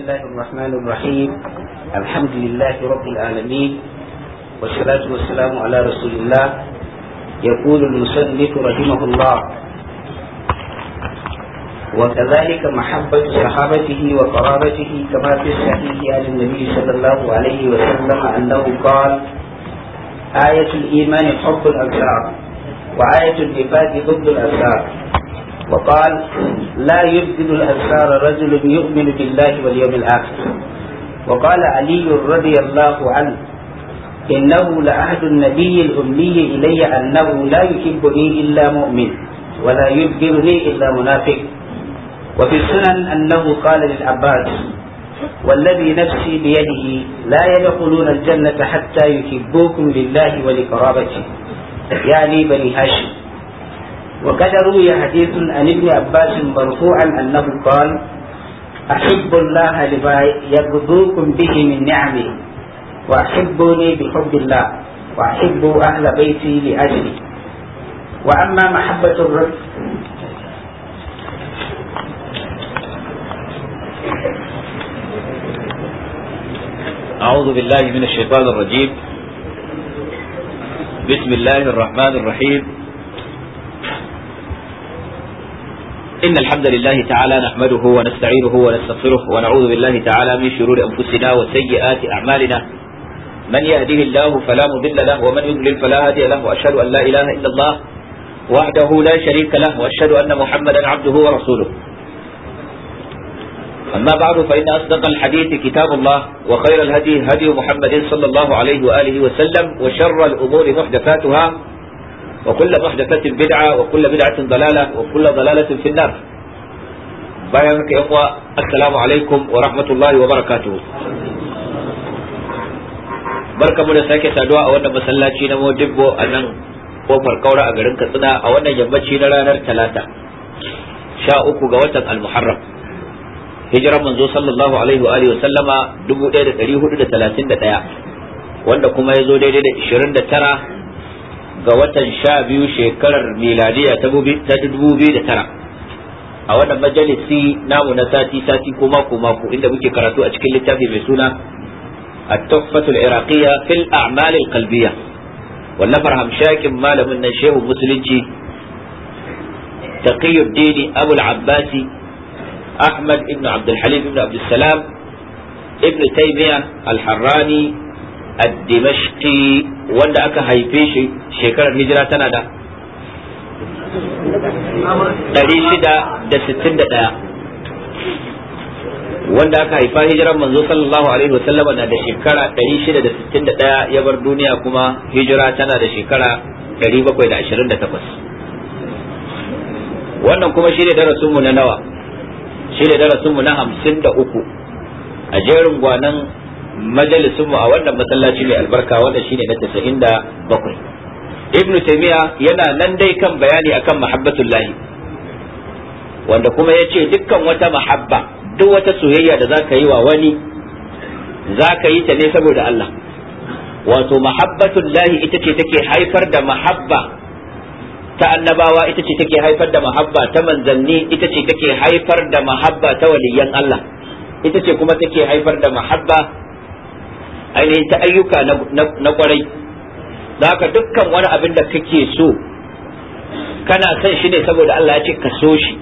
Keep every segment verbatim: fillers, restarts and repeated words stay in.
الله الرحمن الرحيم. الحمد لله رب العالمين، والصلاة والسلام على رسول الله. يقول المصنف رحمه الله: وكذلك محبة صحابته وقرابته كما في الصحيح عن النبي صلى الله عليه وسلم أنه قال: آية الإيمان حب الأنصار، وآية النفاق ضد الأنصار. وقال: لا يبغض الأنصار رجل يؤمن بالله واليوم الآخر. وقال علي رضي الله عنه: إنه لعهد النبي الأمي إلي أنه لا يحبني إلا مؤمن ولا يبغضني إلا منافق. وفي السنن أنه قال للعباس: والذي نفسي بيده لا يدخلون الجنة حتى يحبوكم لله ولقرابته، يعني بني هاشم. وقد روي حديث عن ابن عباس مرفوعا أنه قال: أحب الله لما يغدوكم به من نعمه، وأحبوني بحب الله، وأحبوا أهل بيتي لأجلي. وأما محبة الرب أعوذ بالله من الشيطان الرجيم. بسم الله الرحمن الرحيم. إن الحمد لله تعالى نحمده ونستعينه ونستغفره ونعوذ بالله تعالى من شرور أنفسنا وسيئات أعمالنا. من يهده الله فلا مضل له ومن يضلل فلا هادي له، وأشهد أن لا إله إلا الله وحده لا شريك له، وأشهد أن محمدا عبده ورسوله. أما بعد، فإن أصدق الحديث كتاب الله، وخير الهدي هدي محمد صلى الله عليه وآله وسلم، وشر الأمور محدثاتها، وكل محدثة بدعة، وكل بدعة ضلالة، وكل ضلالة في النار. بارك يا إخوة، السلام عليكم ورحمة الله وبركاته. barka mu da sake saduwa a wannan masallaci na Modibbo a nan kofar Kaura a garin Katsina a wannan yammaci na ranar Talata sha uku ga watan Al-Muharram. Hijiran manzo sallallahu alaihi wa alihi wa sallama dubu ɗaya da ɗari hudu da talatin da ɗaya, wanda kuma ya zo daidai da ishirin da tara ga watan sha biyu shekarar miladiya ta dubu biyu da tara. A wannan majalisi namu na sati sati ko mako mako, inda muke karatu a cikin littafi mai suna التحفة العراقية في الأعمال القلبية، والنفر همشاك مال من الشيخ المسلم تقي الدين أبو العباس أحمد ابن عبد الحليم ابن عبد السلام ابن تيمية الحراني الدمشقي، wanda aka haife shi shekarar hijira tana da ɗari shida da sittin da ɗaya, wanda aka haifa hijiran manzo sallallahu alaihi wasallam na da shekara ɗari shida da sittin da ɗaya, ya bar duniya kuma hijira tana da shekara ɗari bakwai da ashirin da takwas. wannan kuma shine darasinmu na nawa shine darasinmu na hamsin da uku a jerin gwanan majalisinmu a wannan masallaci mai albarka, wanda shine na tasa'in da bakwai. Ibn Taymiya yana nan dai kan bayani akan mahabbatullahi, wanda kuma yace dukkan wata mahabba, duk wata soyayya da zaka yi wa wani, zaka yi ta ne saboda Allah. Wato mahabbatullahi ita ce take haifar da mahabba ta annabawa, ita ce take haifar da mahabba ta manzanni, ita ce take haifar da mahabba ta waliyan Allah, ita ce kuma take haifar da mahabba ainihin ta ayyuka na kwarai. da haka dukkan wani abin da kake so kana son shi ne saboda Allah ya ce ka so shi,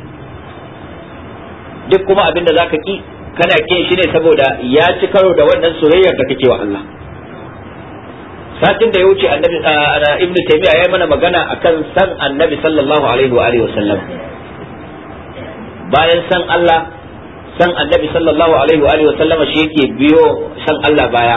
duk kuma abin da zaka ki kana kin shi ne saboda ya ci karo da wannan soyayyar da kake wa Allah. Satin da ya wuce annabi Ibn Taymiyyah ya yi mana magana akan san annabi sallallahu alaihi wa alihi wasallam. Bayan san Allah, san annabi sallallahu alaihi wa alihi wasallam shi yake biyo san Allah baya,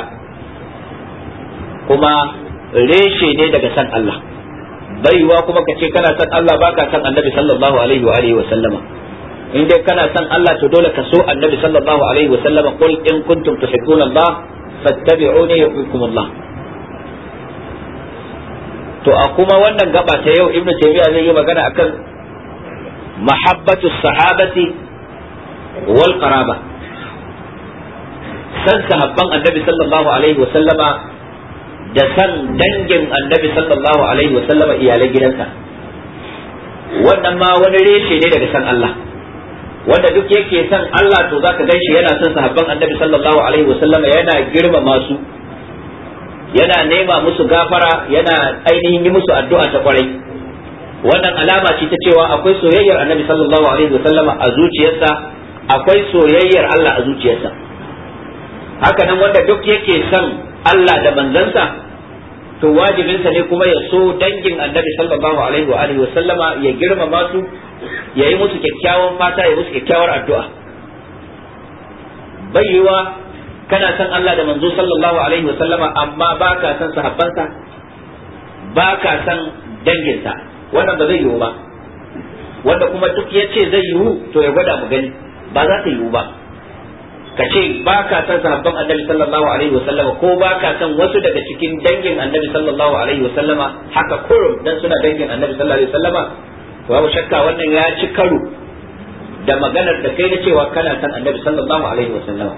kuma reshe ne daga san Allah. Baiwa kuma ka ce kana san Allah baka san annabi sallallahu alaihi wa alihi wasallama. In dai kana san Allah to dole ka so annabi sallallahu alaihi wasallama. Qul in kuntum tuhibbuna Allah fattabi'uni yuhibbukum Allah. To a kuma wannan gaba ta yau Ibn Taymiyyah zai yi magana akan mahabbatu sahabati wal qaraba, san sahabban annabi sallallahu alaihi wa sallama da san dangin annabi sallallahu alaihi wa sallama iyalan gidansa. Wannan ma wani reshe ne daga san Allah. wanda duk yake son Allah to zaka ganshi yana son sahabban annabi sallallahu alaihi wasallam, yana girmama su, yana nema musu gafara, yana ainihin yi musu addu'a ta kwarai. Wannan alama ce ta cewa akwai soyayyar annabi sallallahu alaihi wasallam a zuciyarsa, akwai soyayyar Allah a zuciyarsa. Haka nan wanda duk yake son Allah da manzansa to wajibinsa ne kuma ya so dangin annabi sallallahu alaihi wa alihi wasallama, ya girmama su, ya yi musu kyakkyawan fata, ya musu kyakkyawar addu'a. Bayyuwa kana son Allah da manzo sallallahu alaihi wasallama amma baka son sahabbansa, baka son danginsa, wannan ba zai yiwu ba. Wanda kuma duk ya ce zai yiwu to ya gwada mu gani, ba za ta yiwu ba. Ka ce ba ka san sahabban annabi sallallahu alaihi wasallama ko ba ka san wasu daga cikin dangin annabi sallallahu alaihi wasallama haka kurum dan suna dangin annabi sallallahu alaihi wasallama, to babu shakka wannan ya ci karo da maganar da kai na cewa kana san annabi sallallahu alaihi wasallama.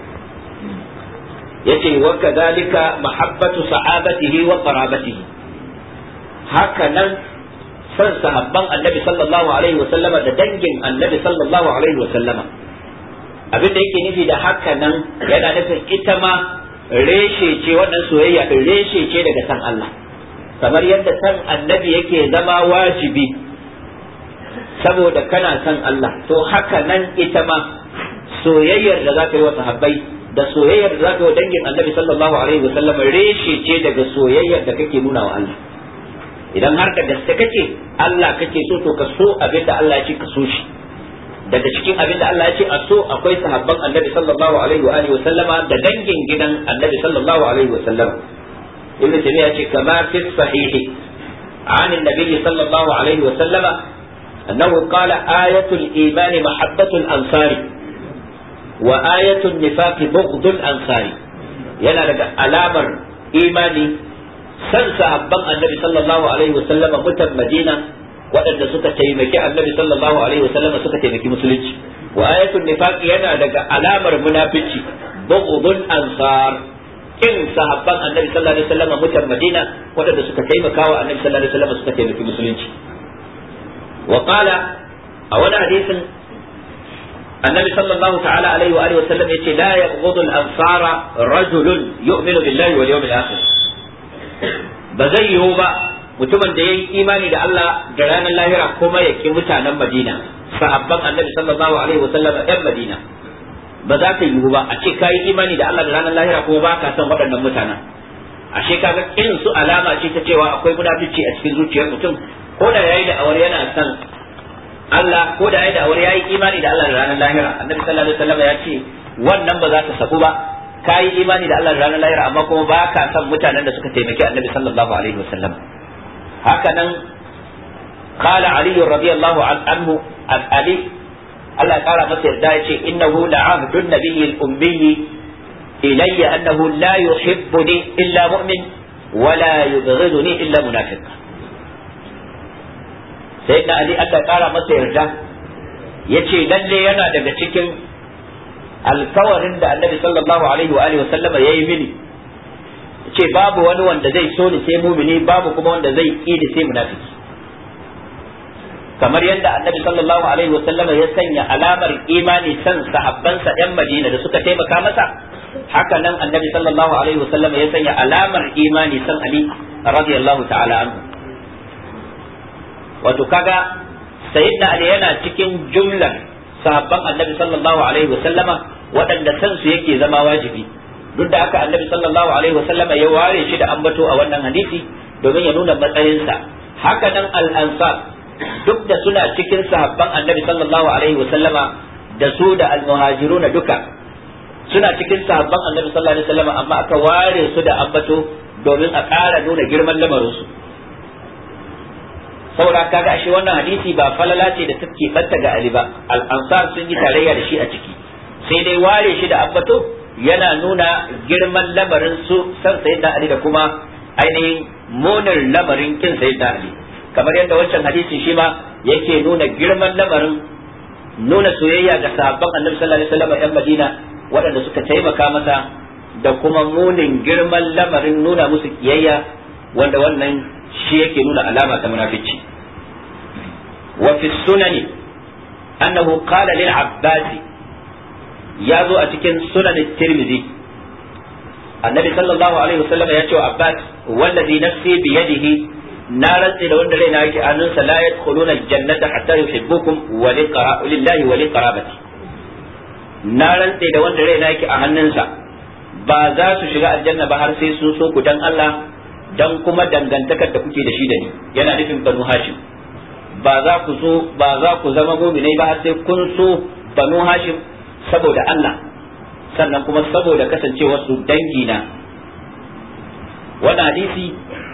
Yace wa kadhalika mahabbatu sahabatihi wa qarabatihi, haka nan san sahabban annabi sallallahu alaihi wasallama da dangin annabi sallallahu alaihi wasallama. Abin da yake nufi da haka nan yana nufin ita ma reshe ce, wannan soyayya din reshe ce daga san Allah, kamar yadda san annabi yake zama wajibi saboda kana san Allah, to haka nan ita ma soyayyar da za ka yi wa sahabbai da soyayyar da za ka yi wa dangin annabi sallallahu alaihi wasallam reshe ce daga soyayyar da kake nuna wa Allah. Idan har da gaske kake Allah kake so, to ka so abin da Allah ya ce ka so shi. Daga cikin abin da Allah ya ce a so akwai sahabban annabi sallallahu alaihi wa alihi wa sallama da dangin gidan annabi sallallahu alaihi wa sallama. Ibn Taymiyyah ya ce kama fi sahihi an annabi sallallahu alaihi wa sallama annahu qala ayatul iman mahabbatul ansari wa ayatul nifaq bughdul ansari. Yana daga alamar imani san sahabban annabi sallallahu alaihi wa sallama mutan Madina waɗanda suka taimaki annabi sallallahu alaihi wasallam suka taimaki musulunci. Wa ayatul nifaq yana daga alamar munafici bughdul ansar, kin sahabban annabi sallallahu alaihi wasallam mutan Madina waɗanda suka taimaka wa annabi sallallahu alaihi wasallam suka taimaki musulunci. Wa qala a wani hadisin annabi sallallahu ta'ala alaihi wa alihi wasallam yace la yabghudul ansara rajulun yu'minu billahi wal yawmil akhir. Ba zai yiwu ba mutumin da ya yi imani da Allah da ranar lahira kuma ya ki mutanen Madina, sahabban annabi sallallahu alaihi wasallam ɗan Madina, ba za ta yiwu ba a ce ka yi imani da Allah da ranar lahira kuma ba ka san waɗannan mutanen. Ashe kaga kin su alama ce ta cewa akwai munafici a cikin zuciyar mutum, ko da yayi da awar yana san Allah, ko da yayi da awar yayi imani da Allah da ranar lahira. Annabi sallallahu alaihi wasallam ya ce wannan ba za ta sabu ba, ka yi imani da Allah da ranar lahira amma kuma ba ka san mutanen da suka taimaki annabi sallallahu alaihi wasallam. hakanan qala ali radiyallahu anhu ali Allah ya kara masa yarda yace innahu la'ahdun nabiyil ummi ilayya annahu la yuhibbuni illa mu'min wa la yubghiduni illa munafiq. Sayyidina ali Allah ya kara masa yarda yace lalle yana daga cikin alkawarin da annabi sallallahu alaihi wa alihi wa sallama yayi mini, ce babu wani wanda zai so ni sai mumini, babu kuma wanda zai ƙi ni sai munafiki. Kamar yadda annabi sallallahu alaihi wa sallama ya sanya alamar imani san sahabbansa yan Madina da suka taimaka masa, haka nan annabi sallallahu alaihi wa sallama ya sanya alamar imani san Ali radiyallahu ta'ala anhu. Wato kaga sayyidina Ali yana cikin jumlar sahabban annabi sallallahu alaihi wa sallama waɗanda san su yake zama wajibi. Duk da haka annabi sallallahu alaihi wa sallama ya ware shi da ambato a wannan hadisi domin ya nuna matsayinsa. Haka nan al-ansar duk da suna cikin sahabban annabi sallallahu alaihi wa sallama da su da al-muhajiruna duka suna cikin sahabban annabi sallallahu alaihi wa sallama, amma aka ware su da ambato domin a ƙara nuna girman lamarinsu. Saboda kaga ashe wannan hadisi ba falala ce da take banta ga Ali ba, al-ansar sun yi tarayya da shi a ciki, sai dai ware shi da ambato yana nuna girman lamarin su san sayyidina Ali da kuma ainihin munin lamarin kin sayyidina Ali, kamar yadda wancan hadisin shi ma yake nuna girman lamarin nuna soyayya ga sahabban Annabi sallallahu alaihi wasallam yan Madina waɗanda suka taimaka masa, da kuma munin girman lamarin nuna musu kiyayya, wanda wannan shi yake nuna alama ta munafici. Wa fi sunani annahu qala lil Abbas ya zo a cikin sunan Tirmidhi annabi sallallahu alaihi wasallam ya ce wa Abbas wallazi nafsi bi yadihi na rantsi da wanda raina yake hannunsa la yadkhuluna aljannata hatta yuhibbukum wa lillahi wa liqarabati na rantsi da wanda raina yake a hannunsa ba za su shiga aljanna ba har sai sun so ku dan Allah dan kuma dangantakar da kuke da shi da ni yana nufin banu hashim ba za ku so ba za ku zama mu'minai ba har sai kun so banu hashim saboda Allah sannan kuma saboda kasancewar su dangi na wannan hadisi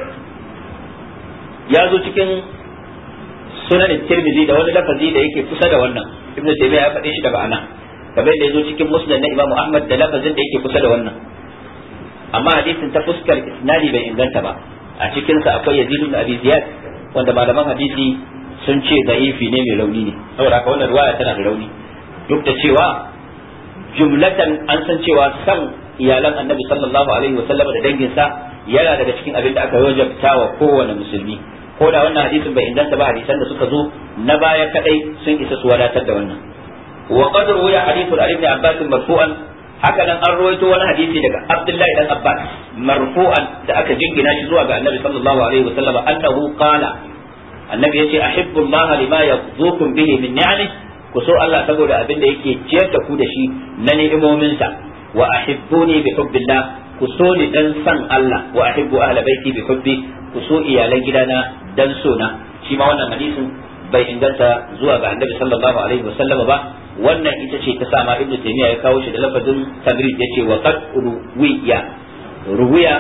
ya zo cikin sunan Tirmidhi da wani lafazi da yake kusa da wannan Ibn Taymiyyah ya faɗe shi da ma'ana kamar da ya zo cikin Musnad na Imam Ahmad da lafazin da yake kusa da wannan amma hadisin ta fuskar isnadi bai inganta ba a cikin sa akwai Yazid ibn Abi Ziyad wanda malaman hadisi sun ce da'ifi ne mai rauni ne saboda haka wannan riwaya tana da rauni duk da cewa jumlatan an san cewa san iyalan Annabi sallallahu alaihi wa sallam da danginsa yana daga cikin abin da aka wajabta wa kowane musulmi ko da wannan hadisin bai inganta ba hadisan da suka zo na baya kadai sun isa su wadatar da wannan wa qad ruwiya hadithu ibn Abbas marfu'an haka nan an rawaito wani hadisi daga Abdullahi dan Abbas marfu'an da aka jingina shi zuwa ga Annabi sallallahu alaihi wa sallam annahu qala annabi yace ahibbu Allah lima yazukum bihi min ni'ami ku so Allah saboda abin da yake ciyar da ku da shi na ni'imominsa wa ahibbuni bi hubbillah ku so ni dan san Allah wa ahibbu ahla baiti bi hubbi ku so iyalan gidana dan so na shi ma wannan hadisin bai inganta zuwa ga Annabi sallallahu alaihi wa sallam ba wannan ita ce ta sa ma Ibn Taymiyyah ya kawo shi da lafazin tabrid yace wa qad ruwiya ruwiya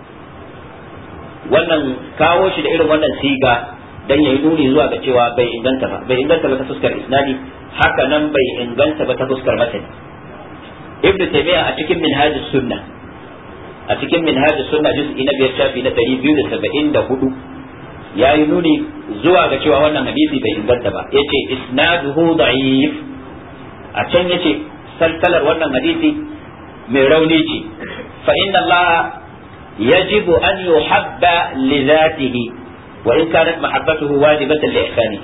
wannan kawo shi da irin wannan siga dan yayi nuni zuwa ga cewa bai inganta ba bai inganta ba ta fuskar isnadi haka nan bai inganta ba ta fuskar matani Ibn Taymiyyah a cikin Minhajus Sunnah a cikin Minhajus Sunnah juz'i na biyar shafi na ɗari biyu da saba'in da hudu yayi nuni zuwa ga cewa wannan hadisi bai inganta ba yace isnaduhu da'if a can yace salsalar wannan hadisi mai rauni ce fa inna Allah yajibu an yuhabba li dhatihi wa in kanat mahabbatuhu wajibatan li ihsani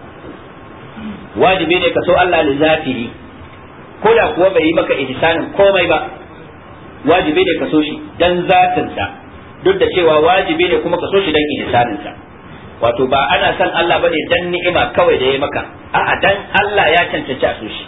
wajibi ne ka so Allah li dhatihi ko da kuwa bai yi maka ihsanin komai ba wajibi ne ka so shi dan zatin sa duk da cewa wajibi ne kuma ka so shi dan ihsanin sa wato ba ana son Allah bane dan ni'ima kawai da ya maka a'a dan Allah ya cancanci a so shi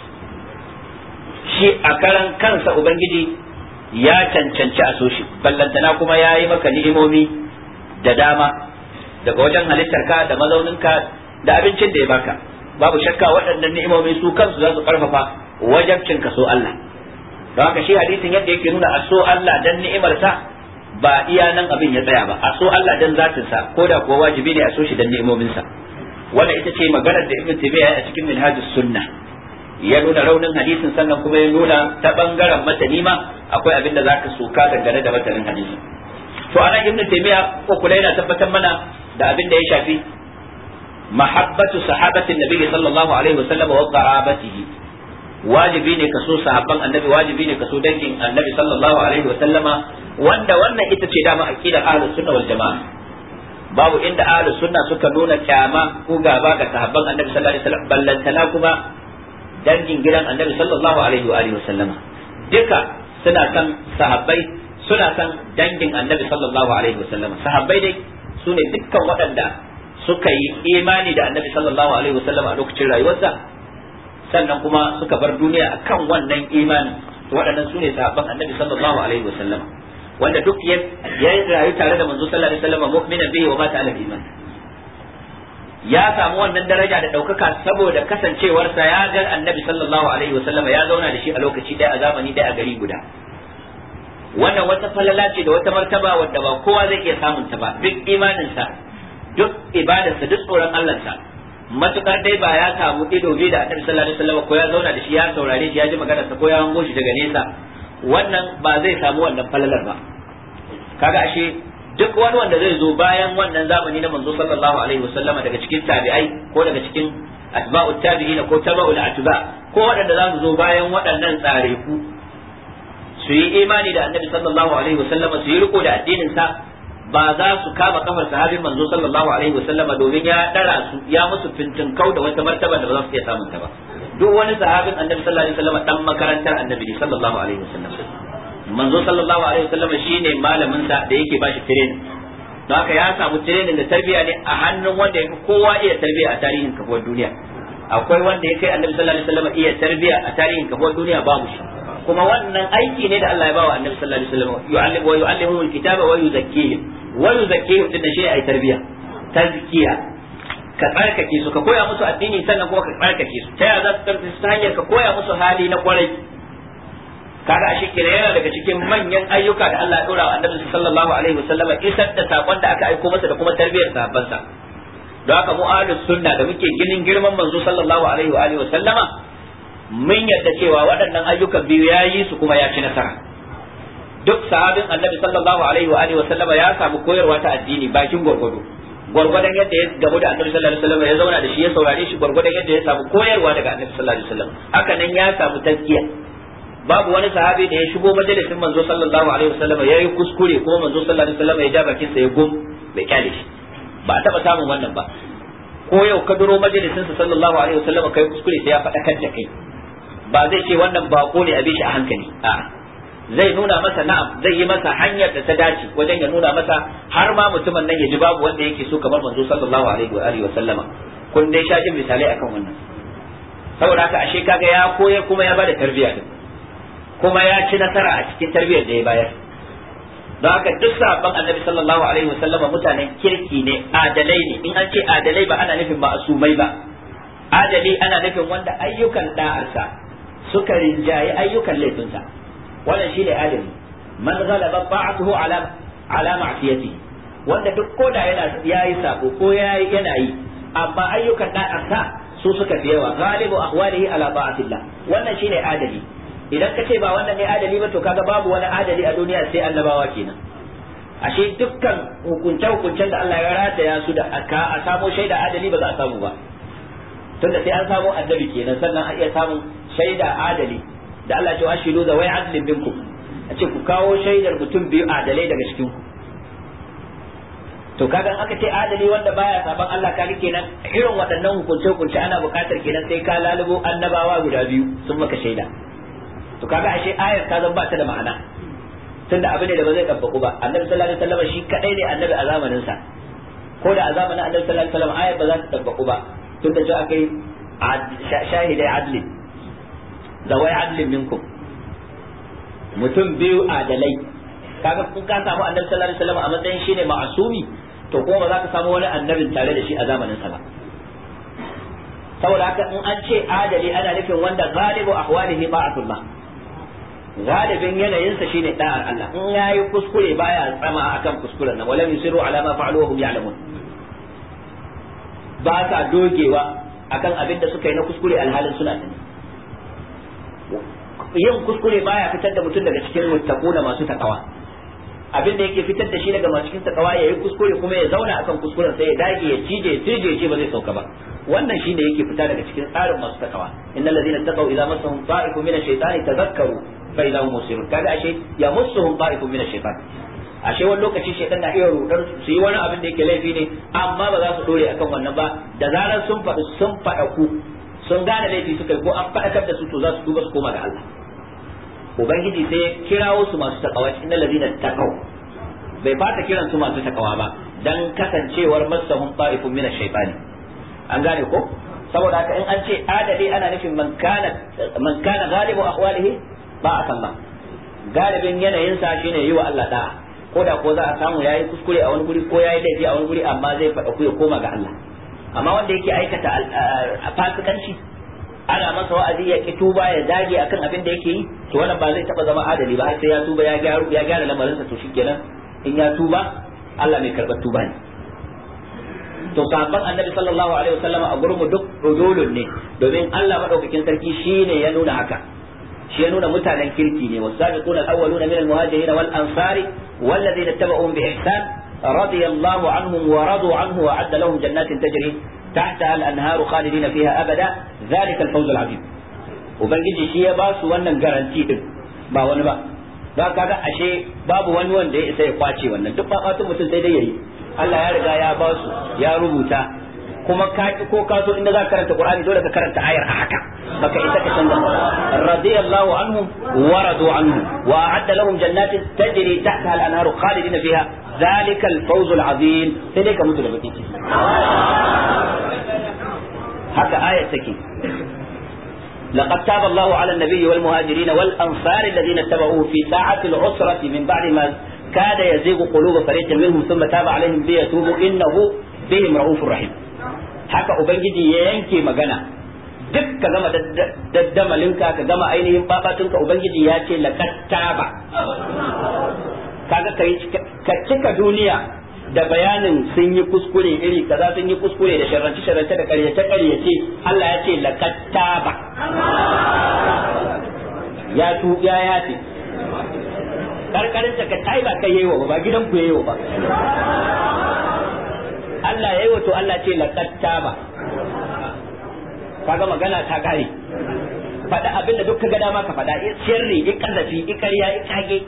shi a karan kansa ubangiji ya cancanci a so shi ballantana kuma ya yi maka ni'imomi da dama daga wajen halittarka da mazauninka da abincin da ya baka babu shakka waɗannan ni'imomi su kansu za su karfafa wajabcin ka so Allah don haka shi hadisin yadda yake nuna a so Allah dan ni'imarsa ba iya nan abin ya tsaya ba a so Allah dan zatinsa ko da kuwa wajibi ne a so shi dan ni'imominsa wannan ita ce maganar da Ibn Taymiyyah a cikin Minhajus Sunnah ya nuna raunin hadisin sannan kuma ya nuna ta bangaren matani ma akwai abin da zaka soka dangane da matanin hadisin to anan Ibn Taymiyyah ko kula yana tabbatar mana da abin da ya shafi mahabbatu sahabatin nabi sallallahu alaihi wasallam wa qarabatihi wajibi ne kaso sahabban annabi wajibi ne kaso dangin annabi sallallahu alaihi wasallama wanda wannan ita ce dama aqidar ahlus sunna wal jamaa babu inda ahlus sunna suka nuna kyama ko gaba ga sahabban annabi sallallahu alaihi wasallam ballantana kuma dangin gidan annabi sallallahu alaihi wa alihi wasallama duka suna kan sahabbai suna kan dangin annabi sallallahu alaihi wasallama sahabbai dai sune dukkan waɗanda suka yi imani da annabi sallallahu alaihi wasallama a lokacin rayuwarsa sannan kuma suka bar duniya akan wannan imani waɗannan sune sahabban annabi sallallahu alaihi wasallama wanda duk ya rayu tare da manzo sallallahu alaihi wasallama mu'minan bihi wa mata ala iman ya samu wannan daraja da ɗaukaka saboda kasancewarsa ya ga annabi sallallahu alaihi wasallama ya zauna da shi a lokaci ɗaya a zamani ɗaya a gari guda wannan wata falala ce da wata martaba wadda ba kowa zai iya samun ta ba duk imaninsa duk ibadarsa duk tsoron Allahnsa matukar dai ba ya samu ido bi da annabi sallallahu alaihi wasallama ko ya zauna da shi ya saurare shi ya ji maganarsa ko ya hango shi daga nesa wannan ba zai samu wannan falalar ba kaga ashe duk wani wanda zai zo bayan wannan zamani na manzo sallallahu alaihi wasallama daga cikin tabi'ai ko daga cikin atba'ut tabi'ina ko tabaul atba ko waɗanda za su zo bayan waɗannan tsare ku su yi imani da annabi sallallahu alaihi wasallama su yi riko da addinin sa ba za su kama kafar sahabin manzo sallallahu alaihi wasallama domin ya dara su ya musu fintin kau da wata martaba da ba za su iya samun ta ba duk wani sahabin annabi sallallahu alaihi wasallam dan makarantar annabi sallallahu alaihi wasallam manzo sallallahu alaihi wasallam shine malamin sa da yake bashi training don haka ya samu training da tarbiya ne a hannun wanda yake kowa iya tarbiya a tarihin kafuwar duniya. Akwai wanda ya kai annabi sallallahu alaihi wasallam iya tarbiya a tarihin kafuwar duniya babu shi, kuma wannan aiki ne da Allah ya bawa annabi sallallahu alaihi wasallam yu'allimu wa yu'allimuhu alkitaba wa yuzakkihim wa yuzakkihim din shi ai tarbiya tazkiya ka tsarkake su ka koya musu addini sannan kuma ka tsarkake su ta yaya za su tsarkake su ta hanyar ka koya musu hali na kwarai. kaga ashe kira yana daga cikin manyan ayyuka da Allah ya dora wa annabi sallallahu alaihi wasallam isar da sakon da aka aiko masa da kuma tarbiyar sahabbansa. don haka mu ahlus sunna da muke ginin girman manzo sallallahu alaihi wa alihi wasallama mun yadda cewa waɗannan ayyukan biyu yayi su kuma ya ci nasara. duk sahabin annabi sallallahu alaihi wa alihi wasallama ya samu koyarwa ta addini bakin gwargwado gwargwadon yadda ya gamu da annabi sallallahu alaihi wasallam ya zauna da shi ya saurare shi gwargwadon yadda ya samu koyarwa daga annabi sallallahu alaihi wasallam haka nan ya samu tazkiya. babu wani sahabi da ya shigo majalisin manzo sallallahu alaihi wasallam ya yi kuskure kuma manzo sallallahu alaihi wasallam ya ja bakin sa ya gum bai kyale shi ba a taba samun wannan ba. ko yau ka duro majalisin sa sallallahu alaihi wasallam kai kuskure sai ya faɗa kan da kai, ba zai ce wannan bako ne a bi shi a hankali, a zai nuna masa na'am, zai yi masa hanyar da ta dace wajen ya nuna masa har ma mutumin nan ya ji babu wanda yake so kamar manzo sallallahu alaihi wa alihi wasallama. kun dai sha jin misalai akan wannan. saboda haka ashe kaga ya koyar kuma ya bada tarbiyya din, kuma ya ci nasara a cikin tarbiyyar da ya bayar. don haka duk sahabban annabi sallallahu alaihi wasallam mutanen kirki ne, adalai ne. in an ce adalai ba ana nufin ma'asumai ba, adali ana nufin wanda ayyukan da'arsa suka rinjayi ayyukan laifinsa, wannan shine adali. man ghalaba ta'atuhu ala ala ma'siyatihi, wanda duk koda yana yayi sabo ko yayi yana yi amma ayyukan da'arsa su suka fi yawa, ghalibu ahwalihi ala ta'atillah, wannan shine adali. idan ka ce ba wannan ne adali ba to kaga babu wani adali a duniya sai annabawa kenan. ashe dukkan hukunce hukuncen da Allah ya rataya su da aka a samu shaida adali ba za a samu ba, tunda sai an samu annabi kenan sannan a iya samun shaida adali. da Allah ya ce ashidu da wai adlin minkum, a ce ku kawo shaidar mutum biyu adalai daga cikin ku. to kaga aka ce adali wanda baya saban Allah kaga kenan irin waɗannan hukunce hukunce ana buƙatar kenan sai ka lalubo annabawa guda biyu sun maka shaida. to kaga ashe ayar ta zan ba ta da ma'ana, tunda abin da ba zai tabbaku ba. annabi sallallahu alaihi wasallam shi kadai ne annabi a zamanin sa, ko da a zamanin annabi sallallahu alaihi wasallam ayar ba za ta tabbaku ba, tunda ji akai shahidai adli zawai adlin minkum, mutum biyu adalai. kaga kun ka samu annabi sallallahu alaihi wasallam a matsayin shine ma'asumi, to kuma ba za ka samu wani annabin tare da shi a zamanin sa ba. saboda haka in an ce adali ana nufin wanda galibu ahwalihi ba'atullah, galibin yanayinsa shine da'ar Allah. in yayi kuskure baya tsama akan kuskuren nan, walam yusiru ala ma fa'alu wa hum ya'lamun, ba sa dogewa akan abin da suka yi na kuskure alhalin suna sani. yin kuskure baya fitar da mutum daga cikin muttaquna masu takawa. abin da yake fitar da shi daga masu cikin takawa yayi kuskure kuma ya zauna akan kuskuren sai ya dage ya cije ya cije ya ce ba zai sauka ba. wannan shine yake fita daga cikin tsarin masu takawa. innal ladina taqaw idza massahum ta'ifun min ash-shaytani tadhakkaru fa idza hum musirun. kaga ashe ya massuhum ta'ifun min ash-shaytan, ashe wani lokaci shaytan na iya rudar su yi wani abin da yake laifi ne amma ba za su dore akan wannan ba. da zarar sun faɗi sun faɗa ku sun gane laifi suka yi ko an faɗakar da su to za su duba su koma ga Allah. ubangiji sai ya kirawo su masu takawa, innal ladina taqaw, bai fata kiran su masu takawa ba dan kasancewar massahum ta'ifun min ash-shaytani. an gane ko? saboda haka in an ce adali ana nufin man kana man kana galibu ahwalihi ba'a Allah, galibin yanayin sa shine yi wa Allah da'a, ko da ko za a samu yayi kuskure a wani guri ko yayi laifi a wani guri amma zai faɗa ku ya koma ga Allah. amma wanda yake aikata fasikanci ana masa wa'azi ya ki tuba ya dage akan abin da yake yi, to wannan ba zai taba zama adali ba har sai ya tuba ya gyara ya gyara lamarinsa, to shikenan in ya tuba Allah mai karɓar tuba ne. to sahabban annabi sallallahu alaihi wasallam a gurmu duk udulun ne, domin Allah madaukakin sarki shine ya nuna haka, shi ya nuna mutanen kirki ne. wasabiquna alawwaluna min almuhajirin wal ansari walladhina ittaba'uhum bi ihsan radiyallahu anhum wa radu anhu wa adda lahum jannatin tajri tahtaha al-anharu khalidina fiha abada dhalika al-fawz al-azim. ubangiji shi ya ba su wannan garanti din ba wani ba, don kaga ashe babu wani wanda ya isa ya kwace wannan, duk ba mutum sai dai yayi. Allah ya riga ya ba su, ya rubuta kuma ka ko ka so inda za ka karanta Qur'ani dole ka karanta ayar a haka baka isa ka canza radiyallahu anhum wa radu anhu wa a'adda lahum jannatin tajri tahtaha al-anharu khalidina fiha dhalika al-fawz al-azim sai dai ka mutu da baki haka ayar take لقد تاب الله على النبي والمهاجرين والأنصار الذين اتبعوه في ساعة العسرة من بعد ما كاد يزيغ قلوب فريق منهم ثم تاب عليهم ليتوبوا إنه بهم رؤوف رحيم haka ubangiji ya yanke magana duk ka gama daddamalinka ka gama ainihin babatunka ubangiji ya ce laqad taba kaga kai ka cika duniya da bayanin sun yi kuskure iri kaza sun yi kuskure da sharranci sharranci da ƙaryace ƙaryace Allah ya ce laqad taba ya tu ya yafi karkarin ta ka tai ba kai yayi wa ba gidan ku yayi wa ba Allah yayi wa to Allah ce laqad taba kaga magana ta kare fada abinda duk kaga dama ka fada sirri in kazafi in ƙarya in kage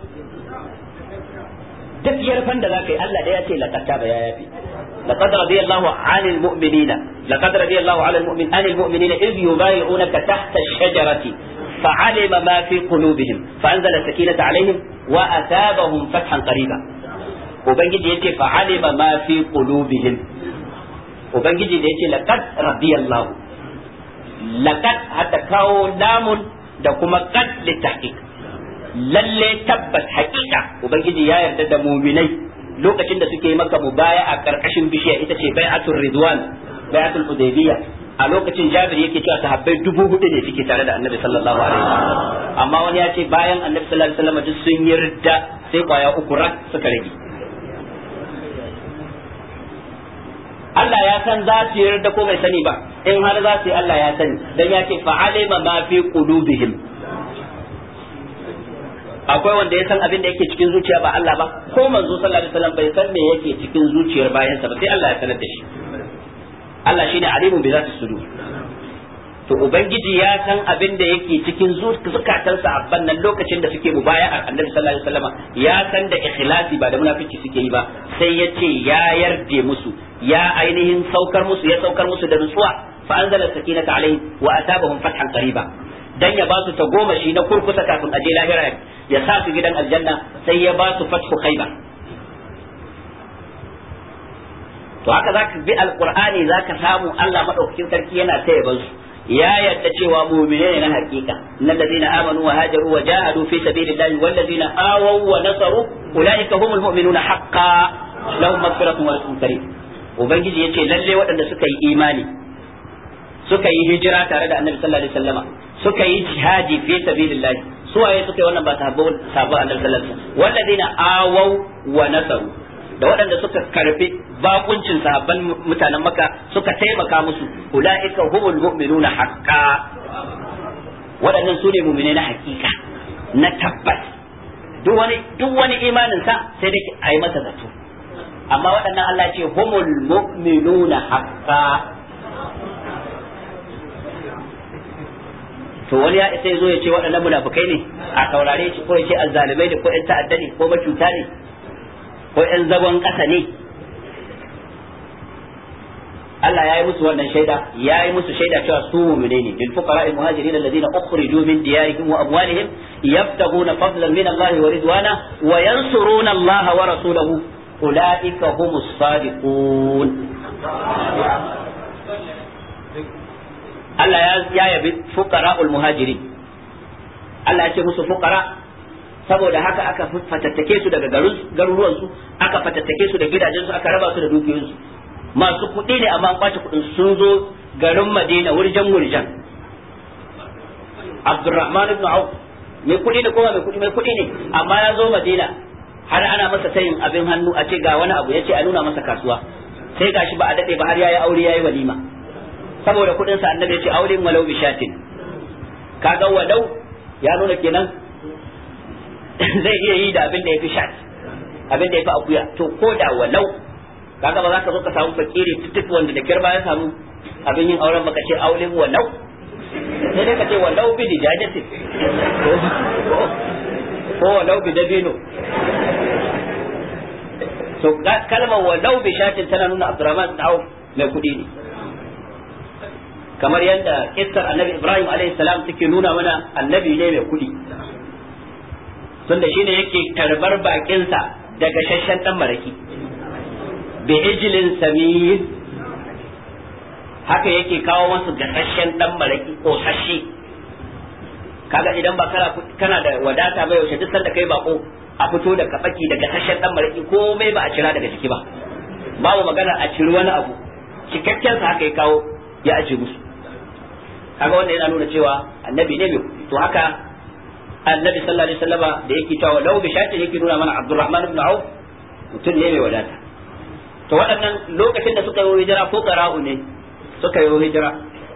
duk yarfan da zaka yi Allah da ya ce laqad taba ya yafi laqad radiyallahu 'anil mu'minina laqad radiyallahu 'anil mu'min 'anil mu'minina idh yubay'unaka tahta ash-shajarati fa'alima ma fi qulubihim fa'anzala sakinata 'alayhim wa atabahum fathan qariba ubangiji yace fa'alima ma fi qulubihim ubangiji da yace laqad radiyallahu laqad hatta kawo lamun da kuma qad litahqiq lalle tabbas haƙiƙa ubangiji ya yarda da mu'minai lokacin da suke maka mubaya a karkashin bishiya ita ce bai'atul ridwan bai'atul hudaybiyya a lokacin Jabir yake cewa sahabbai dubu hudu ne suke tare da Annabi sallallahu alaihi wasallam amma wani ya ce bayan Annabi sallallahu alaihi wasallam duk sun yarda sai kwaya uku rak suka rage Allah ya san za su yarda ko bai sani ba in har za su yi Allah ya sani dan ya ce fa'alima ma fi qulubihim akwai wanda ya san abin da yake cikin zuciya ba Allah ba ko manzo sallallahu alaihi wasallam bai san me yake cikin zuciyar bayansa ba sai Allah ya sanar da shi Allah shine alimun bi zati sudur to ubangiji ya san abin da yake cikin zukatan sahabban nan lokacin da suke mubaya'ar Annabi sallallahu alaihi wasallam ya san da ikhlasi ba da munafici suke yi ba sai ya ce ya yarde musu ya ainihin saukar musu ya saukar musu da nutsuwa fa anzala sakinata alaihim wa atabahum fathan qariba dan ya ba su ta goma shi na kurkusa kafin aje lahira ya sa su gidan aljanna sai ya ba su fathu khaybar to haka zaka bi alqur'ani zaka samu Allah madaukakin sarki yana taya ban su ya yadda cewa mu'mine ne na hakika alladheena amanu wa hajaru wa jahadu fi sabilillahi walladheena awaw wa nasaru ulaika humul mu'minuna haqqan lahum maghfiratun wa rizqun karim ubangiji yace lalle waɗanda suka yi imani suka yi hijira tare da annabi sallallahu alaihi wasallama suka yi jihadi fi sabilillah su waye suka yi wannan ba sahabban sahabban annabi sallallahu alaihi wasallam walladheena awaw wa nasaru da waɗanda suka karbi bakuncin sahabban mutanen Makka suka taimaka musu ulaika humul mu'minuna haqqan waɗannan su ne mu'mine na hakika na tabbas duk wani duk wani imanin sa sai dai a yi masa zato amma waɗannan Allah ce humul mu'minuna haqqan to wani ya sai zo ya ce waɗannan munafikai ne a saurare shi ko ya ce azzalimai ne ko ƴan ta'adda ne ko macuta ne ko ƴan zagon ƙasa ne Allah ya yi musu wannan shaida ya yi musu shaida cewa su mu'mine ne lil fuqara al muhajirin alladhina ukhriju min diyarihim wa amwalihim yabtaghuna fadlan min Allah wa ridwana wa yansuruna Allah wa rasulahu ulaika humus sadiqun Allah ya yabi fuqara al muhajirin Allah ya ce musu fuqara saboda haka aka fatattake su daga garuruwan su aka fatattake su da gidajen su aka raba su da dukiyoyin su masu kuɗi ne amma an kwace kuɗin sun zo garin Madina wurjan wurjan Abdurrahman ibn Auf mai kuɗi ne kuma mai kuɗi mai kuɗi ne amma ya zo Madina har ana masa tayin abin hannu a ce ga wani abu ya ce a nuna masa kasuwa sai gashi ba a dade ba har yayi aure yayi walima saboda kuɗin sa annabi ya ce auren walau bishatin kaga walau ya nuna kenan zai iya yi da abin da ya fi shat abin da ya fi akuya to ko da walau kaga ba za ka zo ka samu fakiri tutuk wanda da kirba ya samu abin yin auren baka ce aulin walau sai dai ka ce walau bi dijajatin ko walau bi dabino to kalmar walau bi shatin tana nuna Abdurrahman bin Auf mai kudi ne kamar yadda kissar annabi Ibrahim alaihi salam take nuna mana annabi ne mai kuɗi tunda shine yake karbar bakinsa daga shashen dan maraki bi ijlin samir, haka yake kawo wasu gasashen dan maraki ko sashi. Kaga idan ba kana kana da wadata ba yaushe duk sanda kai bako a fito da kabaki daga gasashen dan maraki komai ba a cira daga jiki ba, babu magana a ciri wani abu, cikakken sa haka ya kawo ya aje musu. Kaga wannan yana nuna cewa annabi ne mai to haka annabi sallallahu alaihi wasallama da yake cewa lau bi shati yake nuna mana Abdurrahman ibn Auf mutum ne mai wadata. To waɗannan lokacin da suka yi hijira fuqara'u ne suka yi hijira.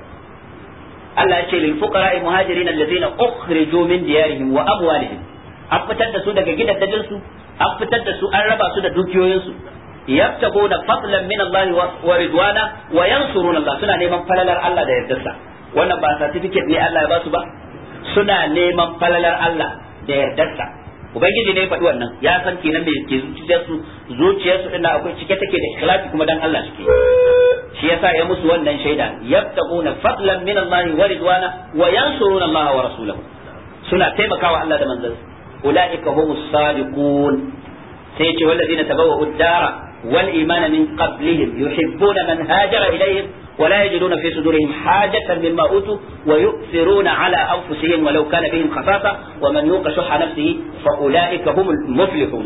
Allah ya ce lil fuqara'i muhajirin alladhina ukhriju min diyarihim wa amwalihim, an fitar da su daga gidajen su, an fitar da su an raba su da dukiyoyin su, yabtaguna fadlan min Allah wa ridwana wa yansuruna Allah, suna neman falalar Allah da yardarsa. Wannan ba certificate ne Allah ya ba su ba, suna neman falalar Allah da yardarsa. Ubangiji ne ya faɗi wannan, ya san kenan me ke zuciyarsu, zuciyarsu din akwai cike take da ikhlasi kuma dan Allah suke. Shi yasa ya musu wannan shaida, yabtaguna fadlan min Allah wa ridwana wa yansuruna Allah wa rasulahu, suna taimakawa Allah da manzansa. Ulaika humus sadiqun, sai ce wallazina tabawwa'u ad-dara wal imana min qablihim yuhibbuna man hajara ilayhim ولا يجدون في صدورهم حاجة مما أوتوا ويؤثرون على أنفسهم ولو كان بهم خصاصة ومن يوق شح نفسه فأولئك هم المفلحون.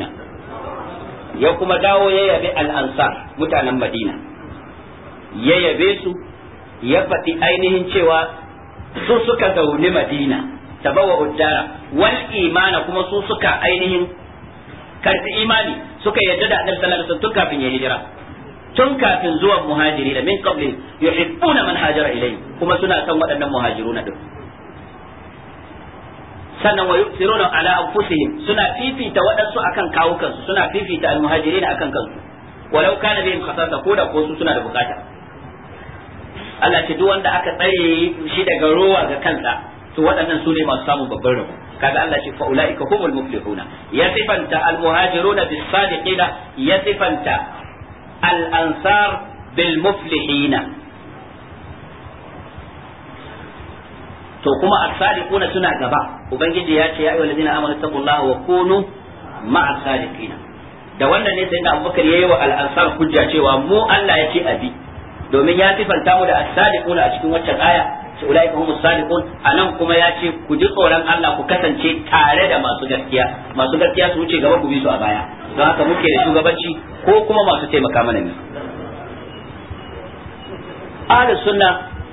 يوم داو يبي الأنصار متعنا مدينة يبيسوا يفتي أينهم شوى سوسك دون مدينة تبوأ الدار والإيمان كما سوسك أينهم كرت إيماني سك يجد النبي صلى الله عليه وسلم تكا في هجرة tun kafin zuwan muhajiri da min qabli yuhibbuna man hajara ilayhi, kuma suna son waɗannan muhajiruna din. Sannan wa yusiruna ala anfusihim, suna fifita waɗansu akan kawukansu, suna fifita almuhajirin akan kansu walau kana bihim khasasa, ko da ko su suna da bukata. Allah ce duk wanda aka tsare shi daga rowa ga kansa to waɗannan su ne masu samun babban rabo. Kaga Allah ce fa ulaika humul muflihuna, ya sifanta almuhajiruna bis sadiqina, ya sifanta الأنصار بالمفلحين. to kuma as-sadiquna suna gaba, ubangiji ya ce ya ayyuhal ladina amanu taqullaha wa kunu ma'as sadiqina. Da wannan ne sai da Abubakar yayi wa al-ansar hujja cewa mu Allah ya ce abi, domin ya sifanta mu da as-sadiquna a cikin waccan aya, ce ulaika humus sadiqun, anan kuma ya ce ku ji tsoron Allah ku kasance tare da masu gaskiya, masu gaskiya su wuce gaba ku bi su a baya. Don haka muke da shugabanci ko kuma masu taimaka mana ne. Ahlus sunna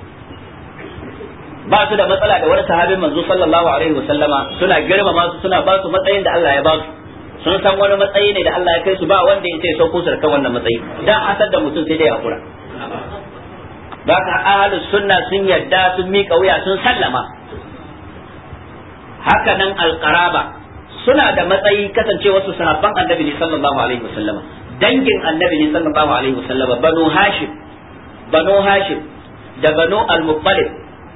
ba su da matsala da wani sahabin manzo sallallahu alaihi wasallama, suna girmama su, suna ba su matsayin da Allah ya ba su, sun san wani matsayi ne da Allah ya kai su, ba wanda ya ce sauko su kan wannan matsayi, dan asar da mutum sai dai hakura. Ba ka ahlus sunna sun yarda, sun miƙa wuya, sun sallama. Haka nan alqaraba suna da matsayi, kasance wasu sahabban annabi ne sallallahu alaihi wasallama, dangin annabi ne sallallahu alaihi wasallama, banu hashim banu hashim da banu al-muttalib,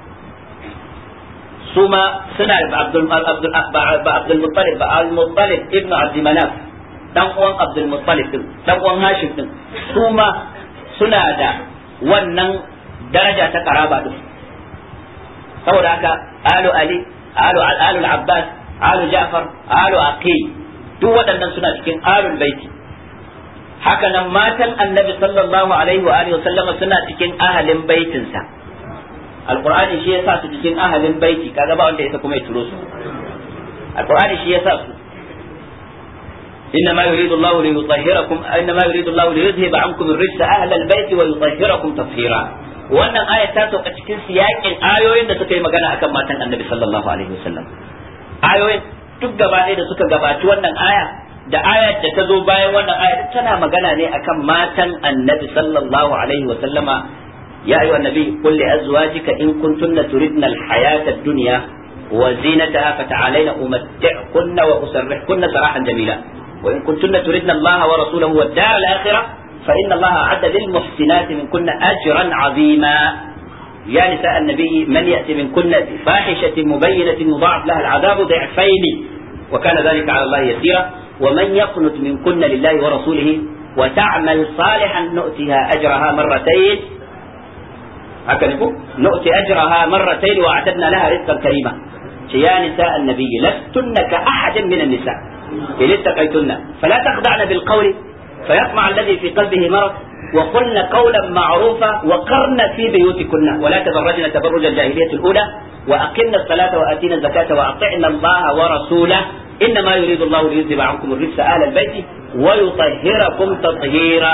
suma suna da abdul abdul abdul muttalib ba al-muttalib ibnu abd manaf, dan uwan abdul muttalib din, dan uwan hashim din, suma suna da wannan daraja ta karaba din. Saboda haka alu ali alu al abbas alu Ja'far, alu Aqil, duk waɗannan suna cikin alul baiti. Haka nan matan annabi sallallahu alaihi wa alihi wasallama suna cikin ahalin baitinsa. Alqur'ani shi yasa su cikin ahalin baiti, kaga ba wanda yasa kuma ya turo su. Alqur'ani shi yasa su. إنما يريد الله ليطهركم إنما يريد الله ليذهب عنكم الرجس أهل البيت ويطهركم تطهيرا. wannan aya ta sauka cikin siyakin ayoyin da suka yi magana akan matan annabi sallallahu alaihi wasallam. Ayoyin duk gaba ɗaya da suka gabaci wannan aya da ayar da ta zo bayan wannan aya tana magana ne akan matan annabi sallallahu alaihi wasallama. Ya ayyuhan nabi qul li azwajika in kuntunna turidna al-hayata ad-dunya wa zinataha fata'alayna umatti'kunna wa usarrihkunna sarahan jamila. وإن كنتن تردن الله ورسوله والدار الآخرة فإن الله أعد للمحسنات منكن أجرا عظيما. يا نساء النبي من يأتي منكن بفاحشة مبينة يضاعف لها العذاب ضعفين وكان ذلك على الله يسيرا. ومن يقنت منكن لله ورسوله وتعمل صالحا نؤتها أجرها مرتين haka ne ko nu'ti ajraha marratayn wa atadna laha rizqan karima ya nisa annabi lastunna ka ahadin min an-nisa in ittaqaytunna fala taqda'na bil qawli fayatma alladhi fi qalbihi marad وقلن قولا معروفا وقرن في بيوتكن ولا تبرجن تبرج الجاهلية الأولى وأقمنا الصلاة وآتينا الزكاة وأطعنا الله ورسوله إنما يريد الله ليذهب عنكم الرجس أهل البيت ويطهركم تطهيرا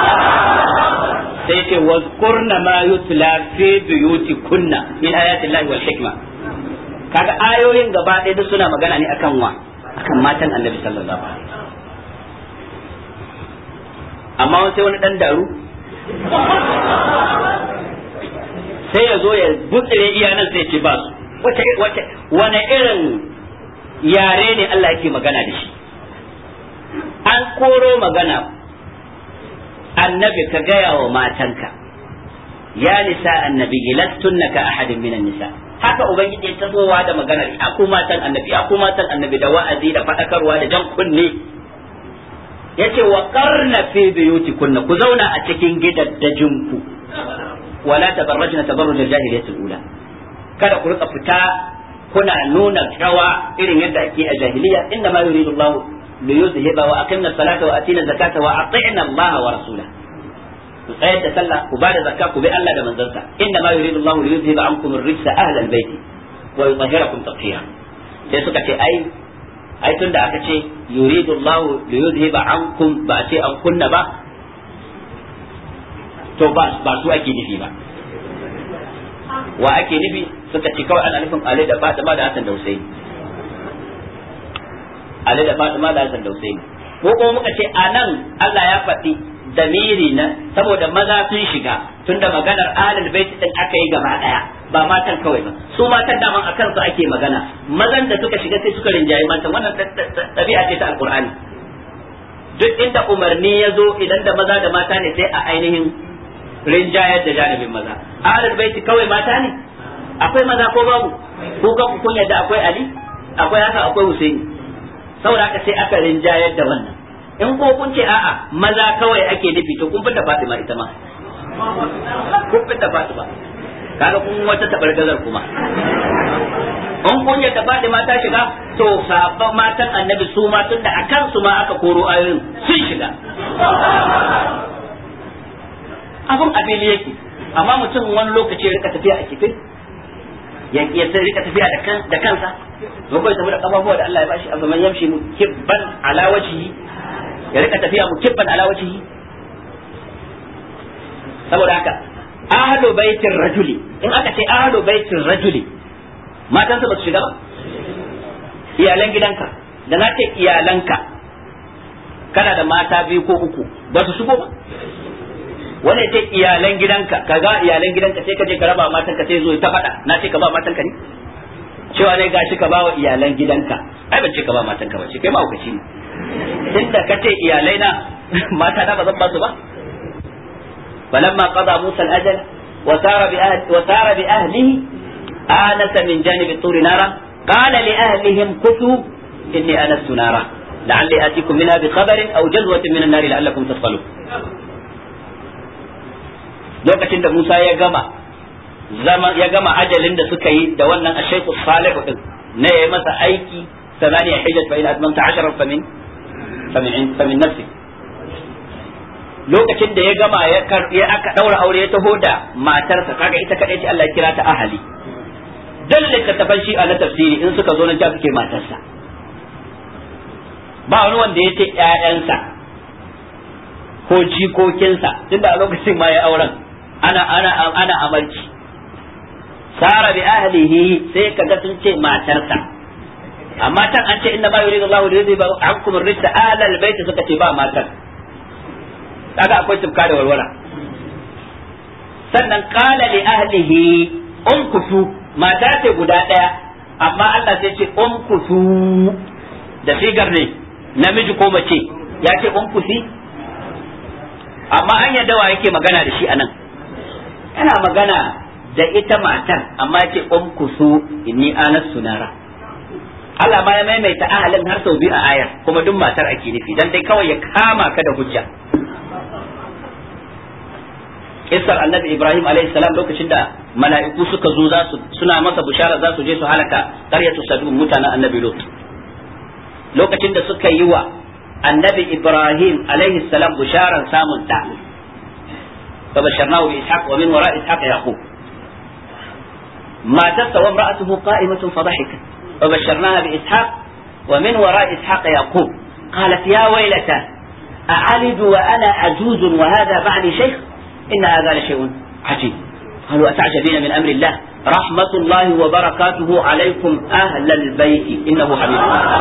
سيتي واذكرن ما يتلى في بيوتكن من آيات الله والحكمة kaga ayoyin gaba ɗaya duk suna magana ne akan wa akan matan annabi sallallahu alaihi wasallam amma sai wani dan daru sai ya zo ya butsire iyanan sai ce ba su wace wace wani irin yare ne Allah yake magana da shi an koro magana annabi ka gaya wa matanka ya nisa annabi lastunna ka ahadin minan nisa haka ubangiji ya tasowa da magana a ku matan annabi a ku matan annabi da wa'azi da fadakarwa da jan kunne yace wa qarna fi buyutikunna ku zauna a cikin gidaddajinku wala tabarrajna tabarruj al-jahiliyyah al-ula kada ku rika fita kuna nuna rawa irin yadda ake a jahiliya inna ma yuridu Allah li yuzhiba wa aqimna salata wa atina zakata wa ati'na Allah wa rasulahu ku tsayar da sallah ku bada zakka ku bi Allah da manzansa inna ma yuridu Allah li yuzhiba ankum ar-rijsa ahla al-bayt wa yutahhirakum tatheera sai suka ce ai ai tunda aka ce yuridu Allah li yuzhiba ankum ba ce an kunna ba to ba ba su ake nufi ba wa ake nufi suka ce kawai ana nufin Ali da Fatima da Hassan da Husaini Ali da Fatima da Hassan da Husaini ko kuma muka ce anan Allah ya faɗi damiri na saboda maza sun shiga tunda maganar ahlul bait din aka yi gaba daya ba matan kawai ba su matan daman akan su ake magana mazan da suka shiga sai suka rinjaye matan wannan tabi'a ce ta alqur'ani duk inda umarni ya zo idan da maza da mata ne sai a ainihin rinjayar da janibin maza ahlul bait kawai mata ne akwai maza ko babu ko ga kun yadda akwai Ali akwai haka akwai Husaini saboda haka sai aka rinjayar da wannan in ko kun ce a'a maza kawai ake nufi to kun fita Fatima ita ma kun fita Fatima kaga kun wata tabargazar kuma in kun yadda Fatima ta shiga to sabon matan annabi su ma tun da akan su ma aka koro ayoyin sun shiga abun abili yake amma mutum wani lokaci rika tafiya a kife ya ya sai rika tafiya da kan da kansa ko bai tafi da kafafuwa da Allah ya bashi abu man yamshi mu kibban ala wajhi ya rika tafiya mu kibban ala wajhi saboda haka ahlu baitir rajuli in aka ce ahlu baitir rajuli matan su ba su shiga ba iyalan gidanka da na ce iyalanka kana da mata biyu ko uku ba su shigo ba wanda ya ce iyalan gidanka kaga iyalan gidanka sai ka je ka raba matan ka sai zo ta faɗa na ce ka ba matan ka ne cewa ne gashi ka ba wa iyalan gidanka ai ban ce ka ba matan ka ba ce kai ma hukaci ne tunda ka ce iyalai na mata na ba zan ba su ba falamma qada musa al-ajal wa sara bi ahli wa sara bi ahlihi anasa min janibi turi nara qala li ahlihim kutu inni anastu nara la'alli atikum minha bi khabarin aw jazwatin min an-nar la'allakum tasqalun lokacin da Musa ya gama zama ya gama ajalin da suka yi da wannan ashaiku salihu din ne ya masa aiki samaniya hijjat fa ila atmamta ashara fa min fa min fa min nafsi lokacin da ya gama ya ya aka daura aure ya taho da matarsa kaga ita kadai ce Allah ya kira ta ahali dalle ka tafan shi a na tafsiri in suka zo nan ta suke matarsa ba wani wanda ya ce ƴaƴansa ko jikokinsa tunda a lokacin ma ya auren ana ana ana amarci sara bi ahlihi sai kaga sun ce matarsa amma tan an ce inna ma yuridu Allahu li yudhiba ankum ar-rijsa ahla al-bayt suka ce ba matar kaga akwai tufka da walwala sannan qala li ahlihi umkutu mata ce guda daya amma Allah sai ce umkutu da sigar ne namiji ko mace ya ce umkuti amma an yadda wa yake magana da shi anan yana magana da ita matar amma yake umkusu inni anas sunara Allah ma ya maimaita ahalin har sau biyu a ayar kuma duk matar ake nufi dan dai kawai ya kama ka da hujja kissar annabi Ibrahim alaihi salam lokacin da mala'iku suka zo za su suna masa bushara za su je su halaka qaryatu sadum mutanen annabi Lut lokacin da suka yi wa annabi Ibrahim alaihi salam busharan samun da فبشرناه بإسحاق ومن وراء إسحاق يعقوب ما تسوى وامرأته قائمة فضحكت فبشرناها بإسحاق ومن وراء إسحاق يعقوب قالت يا ويلتى أعلد وأنا عجوز وهذا بعلي شيخ إن هذا لشيء عجيب قالوا أتعجبين من أمر الله رحمة الله وبركاته عليكم أهل البيت إنه حميد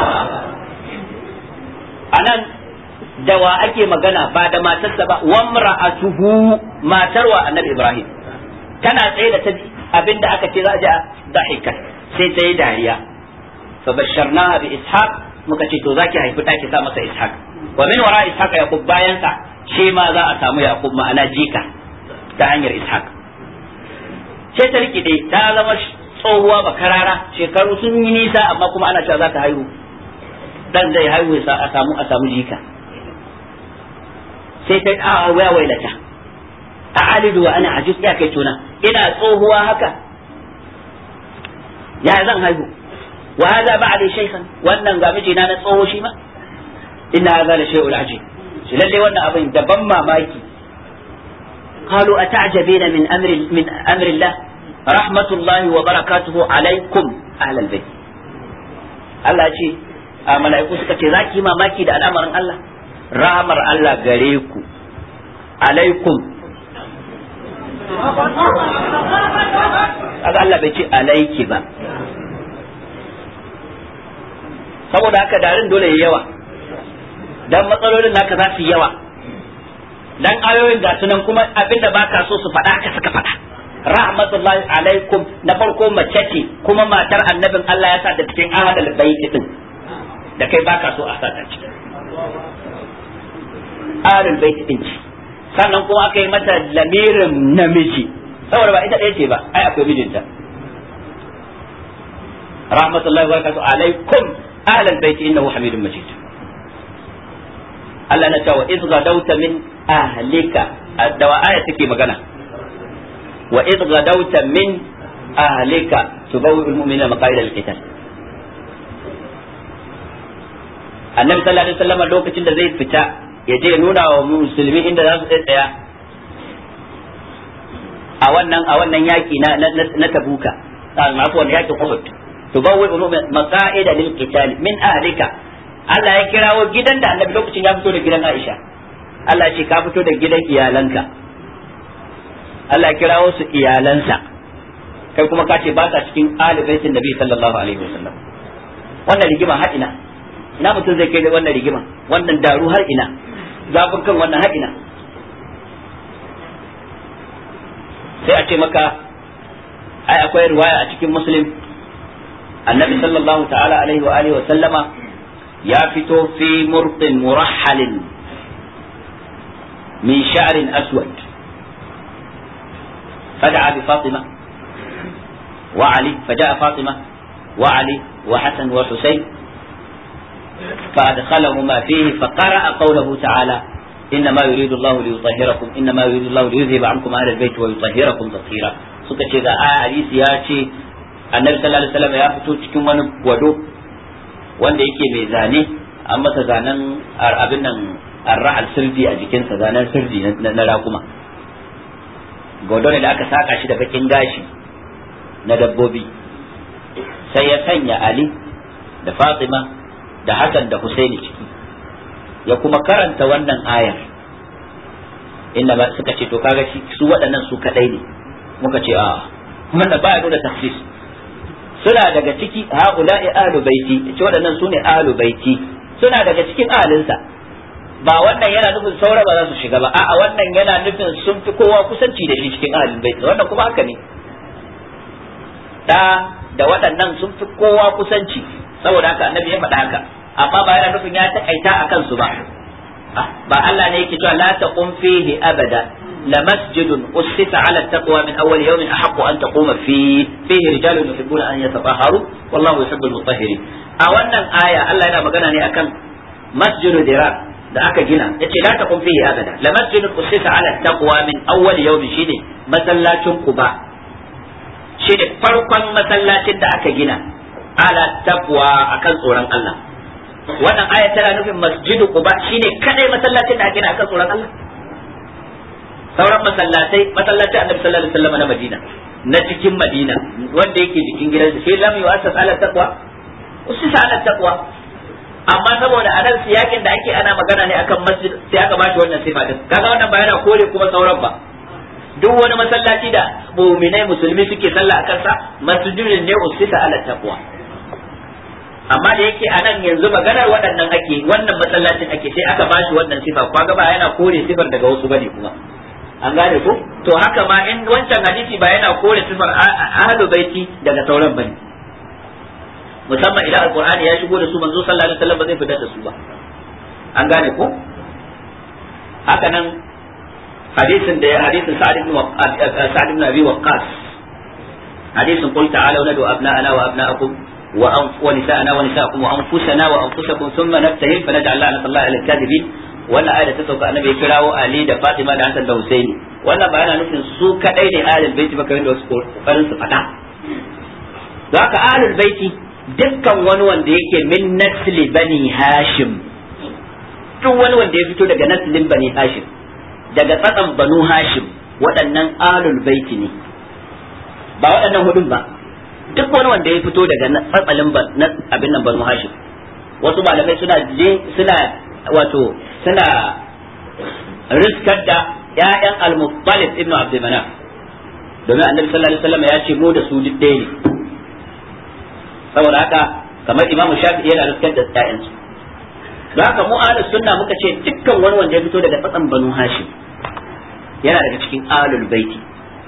أنا dawa ake magana ba da matarsa ba wa mar'atuhu matarwa annabi Ibrahim tana tsaye da abinda aka ce za a ji dahika sai ta yi dariya fa basharnaha bi ishaq muka ce to zaki haifi da ki sa masa ishaq wa min wara ishaq yaqub bayan sa shi ma za a samu yaqub ma'ana jika ta hanyar ishaq sai ta rikide ta zama tsohuwa bakarara shekaru sun yi nisa amma kuma ana cewa za ta haihu dan zai haihu a samu a samu jika sai ta a waya wailata a alidu wa ana ajus ya kai tuna ina tsohuwa haka ya zan haihu wa hada ba'di shaykhan wannan ga mijina na tsoho shi ma inna hadha la shay'un ajib shi lalle wannan abin da ban mamaki qalu ata'jabina min amri min amri Allah rahmatullahi wa barakatuhu alaikum ahlal bayt Allah ce a mala'iku suka ce zaki mamaki da al'amarin Allah rahmar Allah gare ku alaikum kaga Allah bai ce alaiki ba saboda haka darin dole yayi yawa dan matsalolin naka za su yawa dan ayoyin ga sunan kuma abinda baka so su faɗa ka suka faɗa rahmatullahi alaikum na farko mace ce kuma matar annabin Allah ya sa da cikin ahadal baiti din da kai baka so a sa ta ciki ahlul baiti din ce sannan kuma aka yi mata lamirin namiji saboda ba ita ɗaya ce ba ai akwai mijinta rahmatullahi wa barakatuhu alaikum ahlul baiti innahu hamidun majid Allah na cewa iz gadawta min ahlika da wa aya take magana wa iz gadawta min ahlika tubawwi'ul mu'minina maqa'ida lil-qital annabi sallallahu alaihi wasallam lokacin da zai fita ya je nuna wa musulmi inda za su tsaya a wannan a wannan yaki na na tabuka afwan yaki uhud tubawwi'ul mu'minina maqa'ida lil-qital min ahlika Allah ya kirawo gidan da annabi lokacin ya fito da gidan Aisha Allah ce ka fito da gidan iyalanka Allah ya kirawo su iyalansa kai kuma ka ce ba ta cikin ahli baitin nabi sallallahu alaihi wasallam wannan rigima har ina ina mutum zai kai da wannan rigima wannan daru har ina zafin kan wannan har ina sai a ce maka ai akwai riwaya a cikin muslim annabi sallallahu ta'ala alaihi wa alihi wa sallama ya fito fi murqin murahhalin min sha'rin aswad fada'a bi Fatima wa Ali faja'a Fatima wa Ali wa Hasan wa Husayn فأدخلهما فيه فقرأ قوله تعالى إنما يريد الله ليطهركم إنما يريد الله ليذهب عنكم أهل البيت ويطهركم تطهيرا suka ce ga hadisi ya ce annabi sallallahu alaihi wasallam ya fito cikin wani gwado wanda yake mai zane an masa zanen abin nan arra'al sirdi a jikinsa zanen sirdi na rakuma gwado ne da aka saka shi da bakin gashi na dabbobi sai ya sanya Ali da Fatima da Hassan da Husaini ciki ya kuma karanta wannan ayar inda ba suka ce to kaga shi su waɗannan su kadai ne muka ce a wannan ba ya nuna tafsir suna daga ciki haula'i ahlu baiti ce waɗannan su ne ahlu baiti suna daga cikin ahalinsa ba wannan yana nufin saura ba za su shiga ba a'a wannan yana nufin sun fi kowa kusanci da shi cikin ahalin baiti wannan kuma haka ne da da waɗannan sun fi kowa kusanci saboda haka annabi ya faɗa haka amma ba yana nufin ya takaita a kansu ba ba Allah ne yake cewa la taqum fihi abada la masjidun ussisa ala taqwa min awwal yawmin ahaqqu an taquma fi fihi rijalun yuhibbuna an yatatahharu wallahu yuhibbul mutahhirin a wannan aya Allah yana magana ne akan masjidu dirar da aka gina yace la taqum fihi abada la masjidun usita ala taqwa min awwal yawm shine masallacin Quba shine farkon masallacin da aka gina ala taqwa akan tsoron Allah. Wannan aya tana nufin masjidu Quba shine kadai masallacin da aka gina akan tsoron Allah. Sauran masallatai masallacin Annabi sallallahu alaihi wasallam na Madina na cikin Madina wanda yake jikin gidansa shi lam yu'assas ala taqwa usita ala taqwa, amma saboda a nan siyakin da ake ana magana ne akan masjid sai aka bashi wannan sifa din. Kaga wannan ba yana kore kuma sauran ba. Duk wani masallaci da mu'minai musulmi suke sallah akan sa masjidun ne usita ala taqwa. Amma da yake a nan yanzu maganar waɗannan ake wannan masallacin ake sai aka bashi wannan sifa. Kaga ba yana kore sifar daga wasu bane kuma. An gane ko? To haka ma in wancan hadisi ba yana kore sifar ahlul baiti daga sauran bane. Musamman idan alqur'ani ya shigo da su manzo sallallahu alaihi wasallam ba zai fitar da su ba. An gane ko? Haka nan hadisin da hadisin Sa'd ibn Sa'd ibn Abi Waqqas hadisin qul ta'alu nadu abna'ana wa abna'akum wa wa nisa'ana wa nisa'akum wa anfusana wa anfusakum thumma nabtahil fa naj'al la'natallahi 'alal kadhibin. Wannan ayat ta sauka annabi ya kirawo Ali da Fatima da Hassan da Husaini. Wannan ba yana nufin su kadai ne ahlul baiti ba kamar da wasu kokarin su fada. Zaka ahlul baiti dukkan wani wanda yake min nasli bani Hashim, duk wani wanda ya fito daga naslin bani Hashim, daga tsatsan banu Hashim, waɗannan ahlul baiti ne. Ba waɗannan hudun ba, duk wani wanda ya fito daga tsatsalin abin nan banu Hashim. Wasu malamai suna suna wato suna riskar da ƴaƴan al-Muttalib ibn Abd Manaf, domin Annabi sallallahu alaihi wasallam ya ce mu da su duk ɗaya ne. Saboda haka kamar Imam Shafi'i yana riskar da ƴaƴan su. Don haka mu ahlus sunna muka ce dukkan wani wanda ya fito daga tsatsan Banu Hashim yana daga cikin ahlul baiti.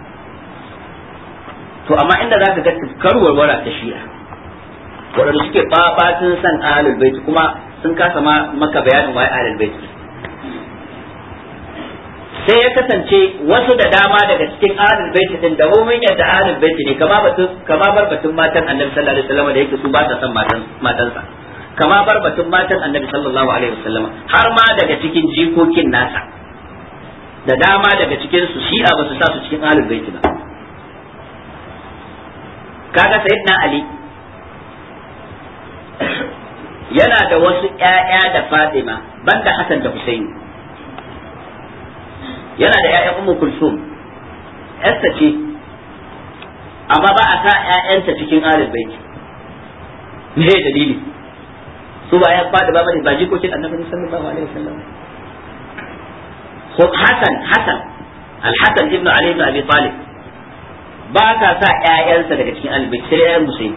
To amma inda zaka ga tufkarwar wara ta Shi'a waɗanda suke fafatin san ahlul baiti kuma sun kasa maka bayanin waye ahlul baiti, sai ya kasance wasu da dama daga cikin ahlul baiti din da mumin yadda ahlul baiti ne kama batun kama bar batun matan Annabi sallallahu alaihi wasallam da yake su ba ta san matan matansa, kama bar batun matan Annabi sallallahu alaihi wasallam har ma daga cikin jikokin nasa da dama daga cikin su Shi'a ba su sa su cikin ahlul baiti ba. Kaga sayyidina Ali yana da wasu ƴaƴa da Fatima banda Hassan da Husaini, yana da ƴaƴan Ummu Kulsum ƴarsa ce, amma ba a sa ƴaƴanta cikin ahlul bait. Me dalili? Su ba ƴan Fatima bane, ba jikokin Annabi sallallahu alaihi wasallam. Ko Hassan Hassan Al-Hassan ibn Ali ibn Abi Talib ba ta sa ƴaƴansa daga cikin ahlul bait sai ƴaƴan Husaini.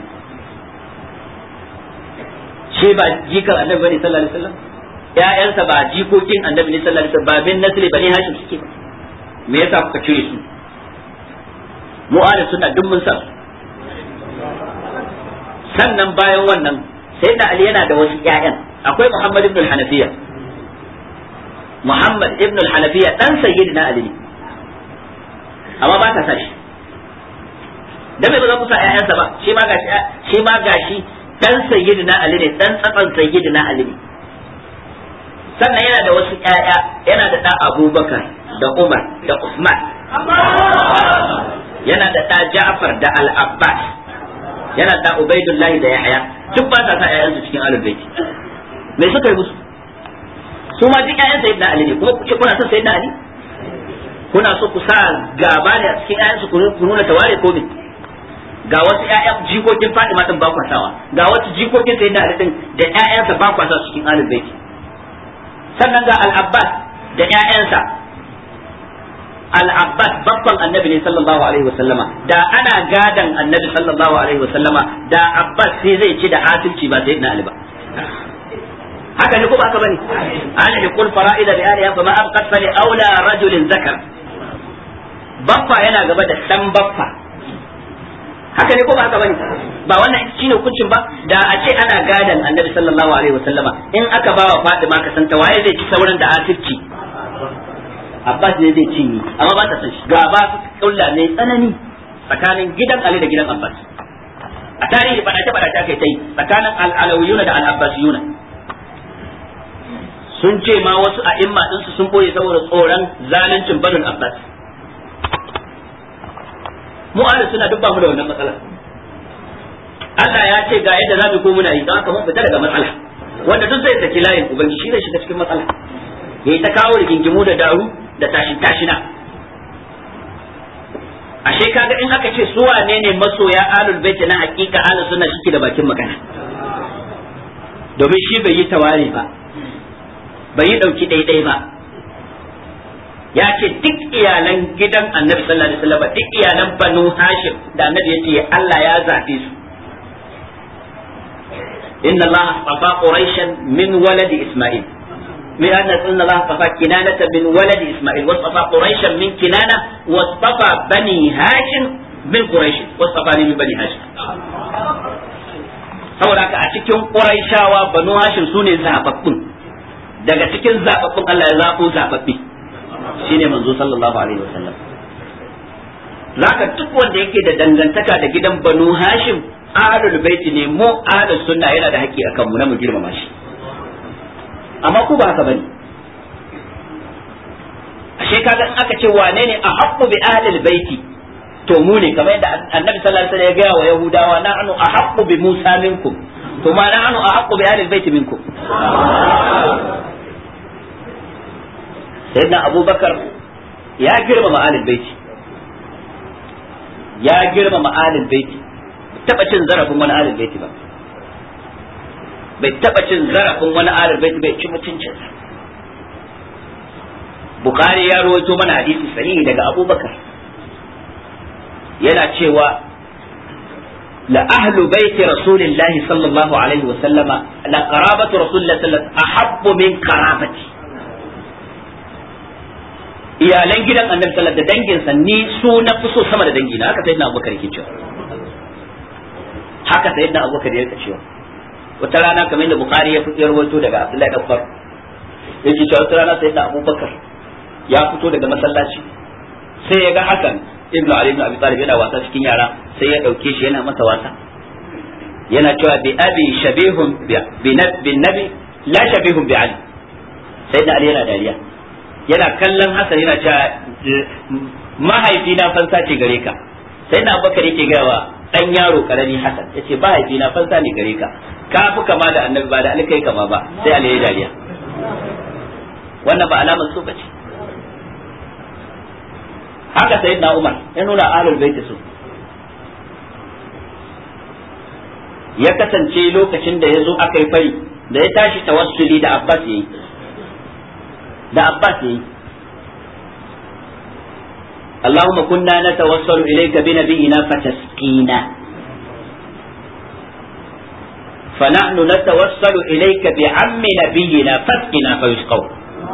Shi ba jikan Annabi bane sallallahu alaihi wasallam, ƴaƴansa ba jikokin Annabi sallallahu alaihi wasallam, ba bin nasli bane Hashim suke. Me yasa kuka cire su? Mu ahlus sunna duk mun san. Sannan bayan wannan sayyidina Ali yana da wasu ƴaƴan, akwai Muhammad ibn al-Hanafiya. Muhammad ibn al-Hanafiya dan sayyidina Ali, amma ba ta sa shi. Dan me ba za ku sa ƴaƴansa ba? Shi ma gashi shi ma gashi dan sayyidina Ali ne, dan tsatsan sayyidina Ali ne. Sannan yana da wasu ƴaƴa, yana da ɗa Abubakar da Umar da Usman, yana da ɗa Ja'far da Al-Abbas, yana da Ubaidullahi da Yahya. Duk ba sa sa ƴaƴansu cikin ahlul bait. Me suka yi musu? Su ma duk ƴaƴan sayyidina Ali ne, kuma kuce kuna son sayyidina Ali? Kuna so ku sa gaba ne a cikin ƴaƴansu ku nuna taware ko me? Ga wasu ƴaƴan jikokin Fatima din ba kwasawa, ga wasu jikokin sayyidina Ali din da ƴaƴansa ba kwasa cikin ahlul bait. Sannan ga Al-Abbas da ƴaƴansa. Al-Abbas babban Annabi ne sallallahu alaihi wasallama, da ana gadan Annabi sallallahu alaihi wasallama da Abbas sai zai ci da asirci ba sayyidina Ali ba. Haka ne ko ba haka bane? Ana da kul fara'ida bi aliha fa ma abqat fa li aula rajulin zakar. Baffa yana gaba da dan baffa. Haka ne ko ba haka bane? Ba wannan shine hukuncin ba, da a ce ana gadan Annabi sallallahu alaihi wasallama in aka bawa Fatima ka santa waye zai ci sauran da asirci? Abbas ne zai cinye, amma ba ta san shi. Gaba kulla ne tsanani tsakanin gidan Ali da gidan Abbas. A tarihi bada ta bada ta kai tai tsakanin al-Alawiyuna da al-Abbasiyuna. sun ce ma wasu a imma ɗinsu sun boye saboda tsoron zaluncin Banu Abbas. Mu ahli suna duk ba mu da wannan matsala. Allah ya ce ga yadda zamu ko muna yi, don haka mun fita daga matsala. Wanda duk zai saki layin ubangiji shi ne shiga cikin matsala. Yayi ta kawo rigingimu da daru da tashin tashina. Ashe kaga in aka ce su wane ne masoya ahlul bait na hakika ahlus sunna shi da bakin magana. Domin shi bai yi tawari ba. Bai yi dauki daidai ba. Ya ce duk iyalan gidan Annabi sallallahu alaihi wasallam duk iyalan Banu Hashim da Annabi ya ce Allah ya zabe su. Inna Allah astafa Quraishan min waladi Isma'il. من أن إن الله اصطفى كنانة من ولد إسماعيل واصطفى قريشا من كنانة واصطفى بني هاشم من قريش واصطفاني من بني هاشم. saboda haka a cikin Qurayshawa Banu Hashim sune zababbun, daga cikin zababbun Allah ya zabo zababbi shine manzo sallallahu alaihi wasallam. Zaka duk wanda yake da dangantaka da gidan Banu Hashim ahlul bait ne, mu ahlus sunna yana da haƙƙi akan mu na mu girmama shi. Amma ku ba haka bane. Ashe kaga in aka ce wane ne ahabbu bi ahlil baiti, to mu ne, kamar yadda Annabi sallallahu alaihi wasallam ya gaya wa Yahudawa na'anu ahabbu bi Musa minkum, to ma na'anu ahabbu bi ahlil baiti minkum. Sayyidina Abubakar ya girmama ahlil baiti, ya girmama ahlil baiti, taba cin zarafin wani ahlil baiti ba. bai taba cin zarafin wani ahlul bait bai ci mutuncin sa. Bukhari ya rawaito mana hadisi sahihi daga Abubakar yana cewa la ahlu bait rasulillahi sallallahu alaihi wa sallama la qarabatu rasulillahi sallallahu alaihi wa sallam ahabbu min qarabati. Iyalan gidan Annabi sallallahu alaihi da danginsa ni su na fi so sama da dangina, haka sayyidina Abubakar yake cewa. Haka sayyidina Abubakar yake cewa. Wata rana kamar da Bukhari ya fito rawaito daga Abdullahi ibn Umar yake cewa wata rana sayyidina Abubakar ya fito daga masallaci sai ya ga Hassan ibn Ali ibn Abi Talib yana wasa cikin yara, sai ya dauke shi yana masa wasa yana cewa bi abi shabihun bi nabi la shabihun bi Ali. Sayyidina Ali yana dariya yana kallon Hassan yana cewa mahaifina fansa ce gare ka. Sayyidina Abubakar yake ga wa dan yaro karami Hassan yace mahaifina fansa ne gare ka, ka fi kama da annabi ba da alkai kama ba. Sai Ali ya dariya. Wannan ba alamar so bace. Haka sayyidina Umar ya nuna ahlul bait su. Ya kasance lokacin da yazo aka yi fari da ya tashi tawassuli da Abbas yayi da Abbas yayi Allahumma kunna natawassalu ilayka bi nabiyyina fatasqina فنحن نتوسل إليك بعم نبينا فاسقنا فيسقوا.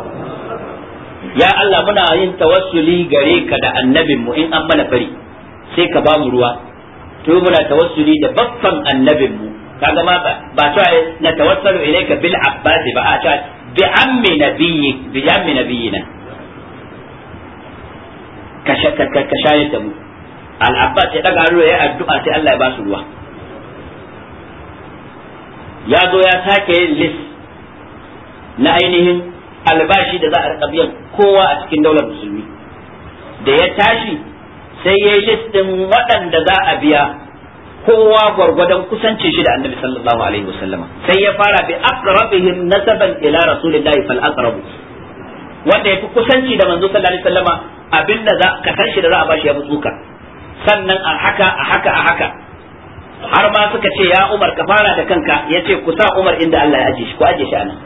يا الله منا yin tawassuli gare ka da annabin mu in an mana fari sai ka ba mu ruwa, to muna tawassuli da baffan annabin mu, kaga ma ba ta na tawassalu ilayka bil abbas ba a ta bi ammi nabiyyi bi ammi nabiyina ka shakka ka shayar da mu. Al abbas ya daga ruwa ya addu'a sai Allah ya ba su ruwa. Ya zo ya sake yin list na ainihin albashi da za a rika biyan kowa a cikin daular musulmi. Da ya tashi sai ya yi list din waɗanda za a biya kowa gwargwadon kusancin shi da annabi sallallahu alaihi wasallama. Sai ya fara bi aqrabihim nasaban ila rasulillahi fal aqrabu, wanda yafi kusanci da manzo sallallahu alaihi wasallama abinda za ka san shi da za a bashi ya tsuka. Sannan a haka a haka a haka har ma suka ce ya Umar ka fara da kanka, ya ce ku sa Umar inda Allah ya aje shi, ku aje shi anan.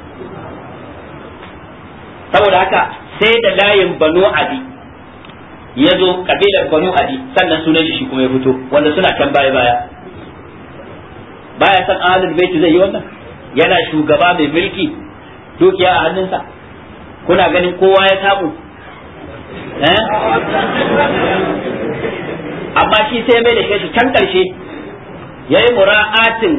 Saboda haka sai da layin Banu Adi ya zo, kabilar Banu Adi, sannan sunan shi kuma ya fito, wanda suna can baya baya baya san ahlul bait zai yi wannan. Yana shugaba mai mulki, dukiya a hannunsa, kuna ganin kowa ya samu eh? Amma shi sai mai da shi can karshe yayi mura'atin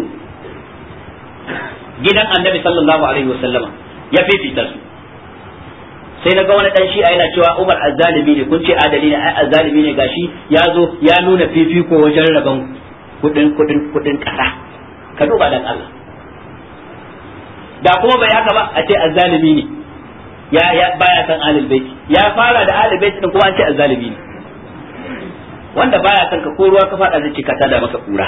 gidan annabi sallallahu alaihi wasallama ya fifita su. Sai na ga wani dan shi'a yana cewa Umar azzalimi ne, kun ce adali ne, ai azzalimi ne, gashi ya zo ya nuna fifiko wajen rabon kudin kudin kudin kasa. Ka duba dan Allah. da kuma bai haka ba a ce azzalimi ne ya ya baya san ahlul bait ya fara da ahlul bait din kuma an ce azzalimi ne wanda baya san ka ko ruwa ka fada zai cika ta da maka kura.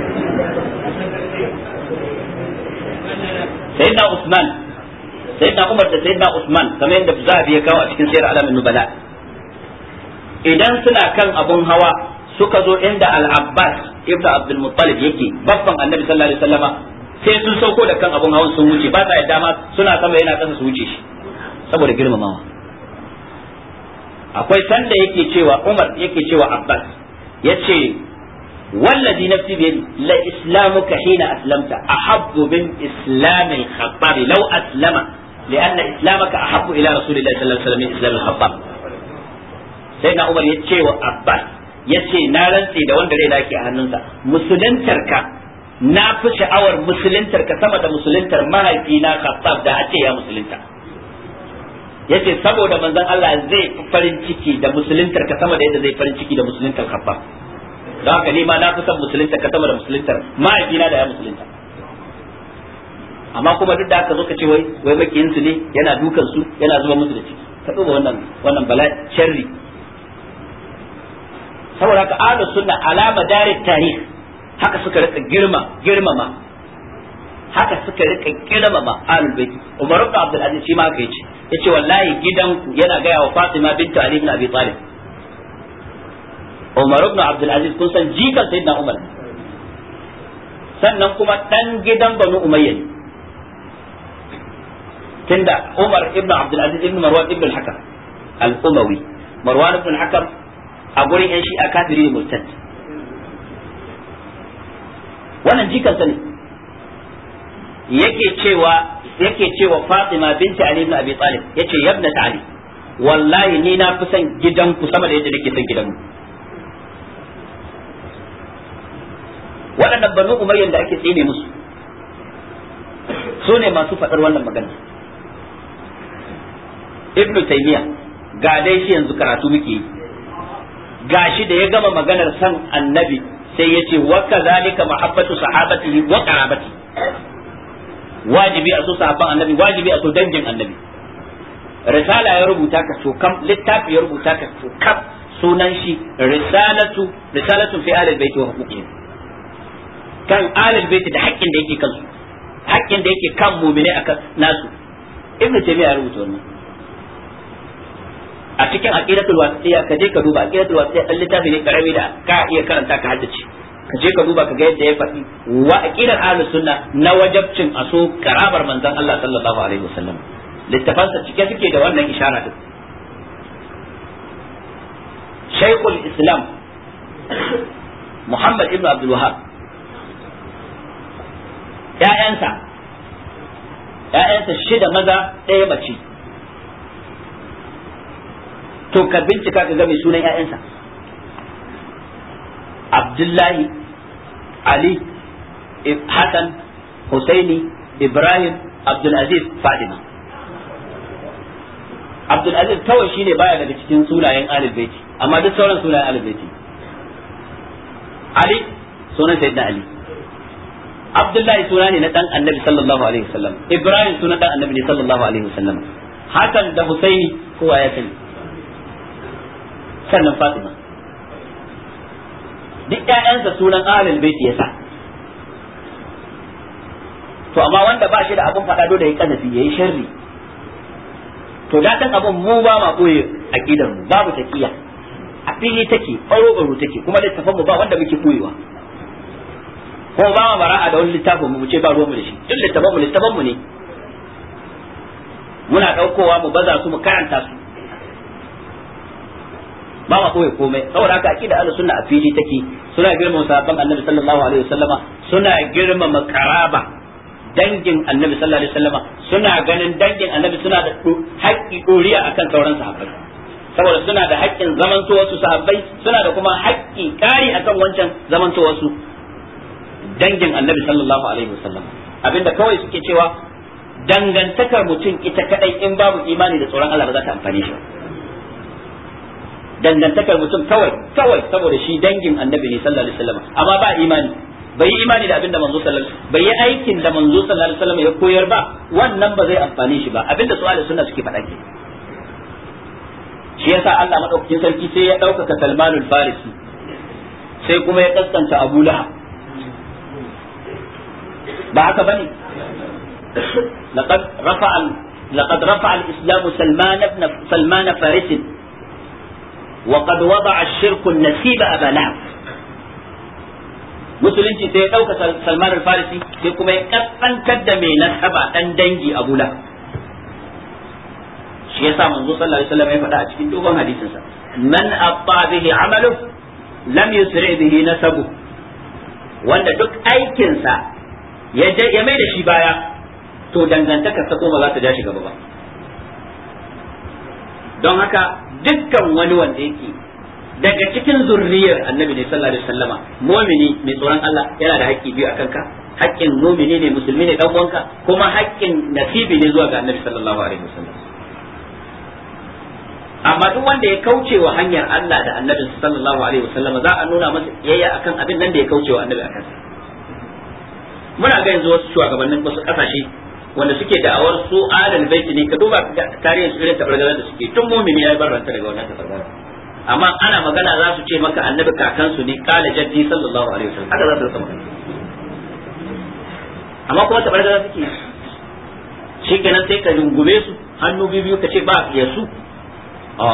sayyidina Usman sayyidina Umar da sayyidina Usman kamar yadda Zahabi ya kawo a cikin Sirr Alamin Nubala idan suna kan abun hawa suka zo inda Al-Abbas ibn Abdul Muttalib yake babban Annabi sallallahu alaihi wasallama sai sun sauko da kan abun hawan sun wuce ba sa yadda ma suna sama yana kasa su wuce shi saboda girmamawa. akwai sanda yake cewa Umar yake cewa Abbas yace wallazi nafsi bi yadi la islamuka hina aslamta ahabbu min islam al-khattab law aslama lianna islamaka ahabbu ila rasulillahi sallallahu alaihi wasallam min islam al-khattab. sayyidina Umar yace wa Abbas yace na rantsi da wanda rai nake a hannunsa musuluntarka na fi sha'awar musuluntarka sama da musuluntar mahaifina Khattab da ace ya musulunta. yace saboda manzon Allah zai fi farin ciki da musuluntar ka sama da yadda zai farin ciki da musuluntar Khattab. don haka ni ma na fi son musuluntar ka sama da musuluntar mahaifina da ya musulunta. amma kuma duk da haka zo ka ce wai wai makiyin su ne yana dukan su yana zuba musu da ciki ka duba wannan wannan bala'i sharri. saboda haka ahlus sunna alama darit tarikh haka suka rika girma girmama haka suka rika girmama ahlul bait. Umar ibn Abdul Aziz shi ma haka yace yace wallahi gidanku yana gaya wa Fatima bintu Ali ibn Abi Talib. Umar ibn Abdul Aziz kun san jikan sayyidina Umar sannan kuma dan gidan Banu Umayya tunda Umar ibn Abdul Aziz ibn Marwan ibn al-Hakam al-Umawi. Marwan ibn al-Hakam a gurin yan shi'a kafiri ne murtad. wannan jikan sa ne yake cewa yake cewa Fatima binti Ali ibn Abi Talib yace yabna Ali wallahi ni na fi son gidanku sama da yadda nake son gidanmu. waɗannan Banu Umayyan da ake tsine musu su ne masu faɗar wannan magana. Ibn Taymiyyah ga dai shi yanzu karatu muke yi gashi da ya gama maganar san annabi sai ya ce wa kadhalika mahabbatu sahabatihi wa qarabati wajibi a so sahabban annabi wajibi a so dangin annabi. risala ya rubuta ka so kam littafi ya rubuta ka so kam sunan shi risalatu risalatu fi ahli albayt wa huquqihim kan ahli albayt da haƙƙin da yake kansu haƙƙin da yake kan mu'mini akan nasu. Ibn Taymiyyah ya rubuta wannan a cikin aqidatul wasitiyya ka je ka duba aqidatul wasitiyya dan littafi ne karami da ka iya karanta ka haddace ka je ka duba ka ga yadda ya faɗi wa aqidar ahlus sunna na wajabcin aso karabar manzon Allah sallallahu alaihi wasallam. littafansa cike suke da wannan ishara din. Shaykhul Islam Muhammad ibn Abdul Wahhab ƴaƴansa ƴaƴansa shida maza ɗaya mace to ka bincika ka ga mai sunan ƴaƴansa Abdullahi Ali Hassan Husaini Ibrahim Abdul Aziz Fatima. Abdul Aziz kawai shine baya daga cikin sunayen Ahlul Bait amma duk sauran sunayen Ahlul Bait. Ali sunan Sayyidina Ali, Abdullahi suna ne na dan Annabi sallallahu alaihi wasallam, Ibrahim sunan dan Annabi ne sallallahu alaihi wasallam, Hassan da Husaini kowa ya sani, sannan Fatima. Duk ƴaƴansa sunan Ahlul Bait ya sa. To amma wanda ba shi da abun faɗa dole ya kanafi yayi sharri. To da dan abun mu ba ma koyi aqidar mu babu taqiya. A fili take, ɓaro ɓaro take, kuma littafin mu ba wanda muke koyewa. Ko ba ma bara'a da wani littafin mu mu ce ba ruwan mu da shi. Duk littafin mu littafin mu ne. Muna ɗaukowa mu baza su mu karanta su. Ba ma koyi komai. Saboda haka aqida ahlus sunna a fili take, suna girmama sahabban Annabi sallallahu alaihi wasallama, suna girmama karaba dangin Annabi sallallahu alaihi wasallama, suna ganin dangin Annabi suna da haƙƙi doriya akan sauran sahabbai. Saboda suna da haƙƙin zamantowar su sahabbai, suna da kuma haƙƙi ƙari akan wancan zamantowar su dangin Annabi sallallahu alaihi wasallam. Abinda kawai suke cewa dangantakar mutum ita kadai in babu imani da tsoron Allah ba za ta amfane shi. Dangantakar mutum kawai kawai saboda shi dangin Annabi ne sallallahu alaihi wasallam amma ba imani bai yi imani da abin da manzo sallallahu alaihi wasallam bai yi aikin da manzo sallallahu alaihi wasallam ya koyar ba, wannan ba zai amfane shi ba. Abinda su ahli sunna suke faɗa ke. Shi yasa Allah madaukakin sarki sai ya ɗaukaka Salmanul Farisi, sai kuma ya kaskanta Abu Lahab. Ba haka bane? laqad rafa'a laqad rafa'a al-islam Salman ibn Salman Faris wa qad wada'a ash-shirk an-nasiba Abu Lahab. Musulunci sai ya ɗauka Salman al-Farisi sai kuma ya kaskantar da mai nasaba dan dangi Abu Lahab. Shi yasa manzo sallallahu alaihi wasallam ya faɗa a cikin dogon hadisin sa, man atta bihi amalu lam yusri bihi nasabu, wanda duk aikin sa ya ya mai da shi baya, to dangantaka ta kuma za ta ja shi gaba ba. Don haka dukkan wani wanda yake daga cikin zurriyar annabi ne sallallahu alaihi wasallama, mu'mini mai tsoron Allah yana da haƙƙi biyu akan ka, haƙƙin mu'mini ne musulmi ne dan uwanka, kuma haƙƙin nasibi ne zuwa ga annabi sallallahu alaihi wasallam. Amma duk wanda ya kauce wa hanyar Allah da annabi sallallahu alaihi wasallama, za a nuna masa yayya akan abin nan da ya kauce wa annabi akan sa. Muna ga yanzu wasu shugabannin wasu kasashe wanda suke da'awar su adal baiti ne, ka duba tarihin su irin tabargazar da suke, tun mu'mini ya barranta daga wannan tabargazar. Amma ana magana za su ce maka annabi kakansu ne, kala jaddi sallallahu alaihi wasallam, haka za su rika magana. Amma kuma tabarda za suke shikenan sai ka rungume su hannu biyu ka ce ba ya su a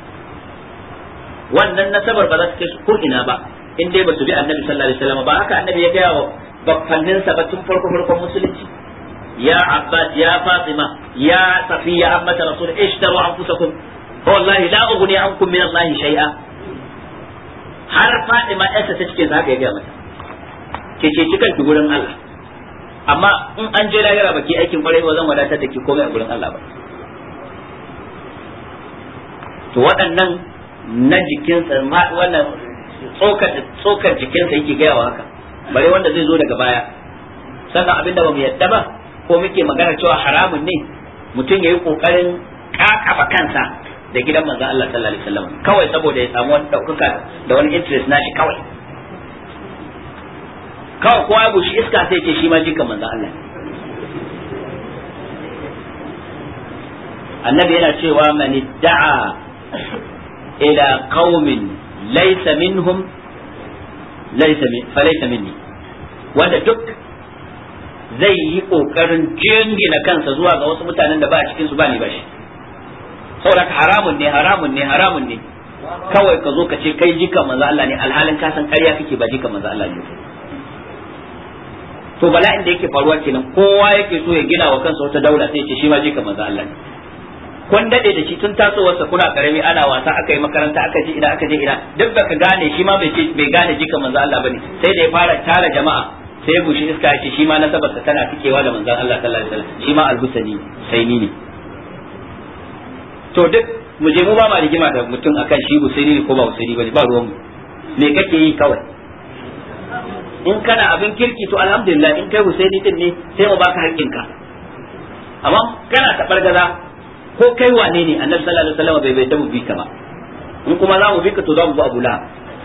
wannan nasabar ba za su kai su ko ina ba in dai ba su bi annabi sallallahu alaihi wasallam ba. Haka annabi ya gaya wa bakkannin sa ba tun farko farkon musulunci, ya Abbas ya Fatima ya Safiya ammata rasul ishtaru anfusakum wallahi la ughni ankum min Allah shay'a. Har Fatima ƴarsa ta cikin haka ya ga mata, ke ce cikan ki gurin Allah, amma in an je lahira baki aikin kwarai ba zan wadatar da ki komai a gurin Allah ba. To waɗannan na jikinsa wannan tsokar tsokar jikinsa yake gaya wa haka, bare wanda zai zo daga baya. Sannan abinda ba mu yadda ba ko muke magana cewa haramun ne mutum ya yi kokarin kakafa kansa da gidan manzon Allah sallallahu alaihi wasallam kawai saboda ya samu wani daukaka da wani interest nashi kawai kawai kowa ya bushi iska sai ce shi ma jikan manzon Allah. Annabi yana cewa man idda'a ila qaumin laysa minhum laysa min falaysa minni, wanda duk zai yi kokarin jingina kansa zuwa ga wasu mutanen da ba a cikin su ba ni ba shi. Saboda haramun ne haramun ne haramun ne kawai ka zo ka ce kai jika manzo Allah ne, alhalin ka san ƙarya kake ba jika manzo Allah ne. To bala'in da yake faruwa kenan, kowa yake so ya gina wa kansa wata daula sai ya ce shi ma jika manzo Allah ne. Kun dade da shi tun tasowarsa kuna karami, ana wasa aka yi makaranta aka je ina aka je ina, duk da ka gane shi ma bai ce bai gane jika manzo Allah bane, sai da ya fara tara jama'a sai ya bushi iska ya ce shi ma nasabarsa tana fikewa da manzon Allah sallallahu alaihi wasallam, shi ma al-Husani sai ni ne. To duk mu je mu ba ma rigima da mutum akan shi Husaini ne ko ba Husaini bane, ba ruwan mu. Me kake yi kawai? In kana abin kirki to alhamdulillah, in kai Husaini din ne sai mu baka haƙƙinka. Amma kana tabargaza ko kai wane ne, Annabi sallallahu alaihi wasallam bai bai da mu bi ka ba. In kuma za mu bi ka to za mu bi Abu Lahab.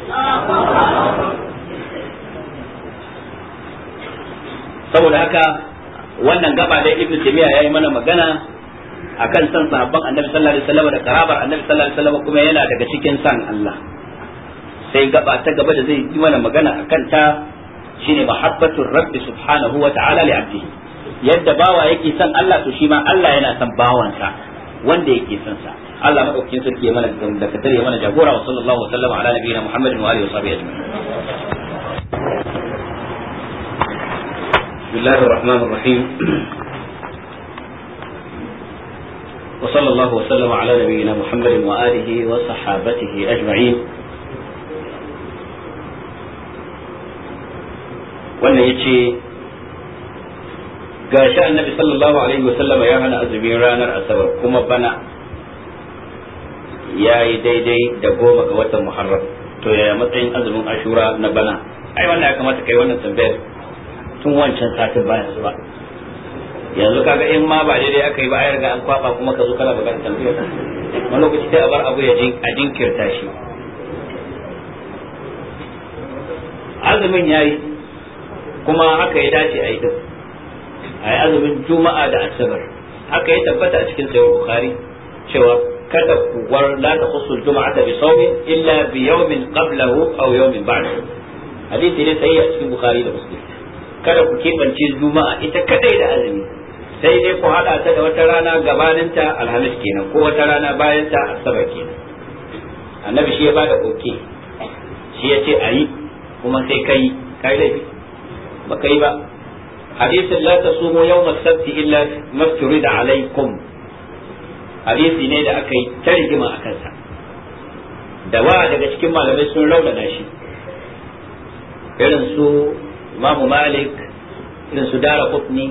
Saboda haka wannan gaba da Ibn Taymiyyah yayi mana magana akan san sahabban Annabi sallallahu alaihi wasallam da karabar Annabi sallallahu alaihi wasallam kuma yana daga cikin san Allah. Sai gaba ta gaba da zai yi mana magana akan ta shine mahabbatur rabbi subhanahu wa ta'ala li 'abdihi. Yadda bawa yake san Allah to shi ma Allah yana san bawansa wanda yake san sa. Allah madaukakin sarki ya mana da kadar ya mana jagora wa sallallahu alaihi wasallam ala nabiyina Muhammadin wa alihi wa sahbihi ajma'in. Bismillahir rahmanir rahim. وصلى الله وسلم على نبينا محمد وآله وصحابته أجمعين. wannan yace ga shi annabi sallallahu alaihi wasallam ya hana azumin ranar asabar kuma bana yayi daidai da goma ga watan muharram, to yaya matsayin azumin ashura na bana? Ai wannan ya kamata kai wannan tambayar tun wancan satin ba yanzu ba. Yanzu kaga in ma ba daidai aka yi ba ai riga an kwaba kuma ka zo kana bukatar tambayar. Wani lokaci sai a bar abu ya jin a jinkirta shi. Azumin yayi kuma haka ya dace a yi din a yi azumin juma'a da asabar haka ya tabbata a cikin sahih bukhari cewa kada ku war la takhussu al-jum'ata bi sawmin illa bi yawmin qablahu aw yawmin ba'dahu hadisi ne sai a cikin bukhari da muslim kada ku kebance juma'a ita kadai da azumi sai dai ku hada ta da wata rana gabaninta alhamis kenan ko wata rana bayan ta asabar kenan annabi shi ya bada koke shi ya ce ayi kuma sai kai kai laifi ba kai ba hadisin la tasumu yawm as-sabt illa mafturida alaykum hadisi ne da aka yi ta rigima a kansa da wa daga cikin malamai sun raunana shi irin su imamu malik irin su dara qutni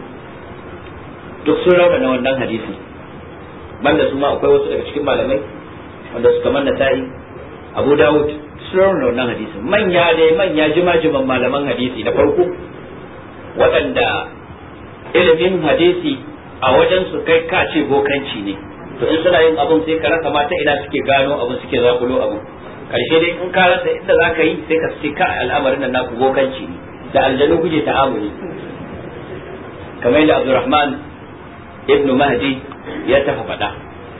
duk sun raunana wannan hadisi banda su ma akwai wasu daga cikin malamai wanda suka manna ta'i abu dawud sun raunana wannan hadisi manya ne manya jima-jiman malaman hadisi na farko waɗanda ilimin hadisi a wajen su kai ka ce bokanci ne to in suna yin abun sai ka rasa mata ina suke gano abun suke zakulo abun karshe dai in ka rasa inda za ka yi sai ka ce ka al'amarin nan naku bokanci ne da aljanu kuje ta'amuli kamar yadda Abdurrahman ibn Mahdi ya tafa faɗa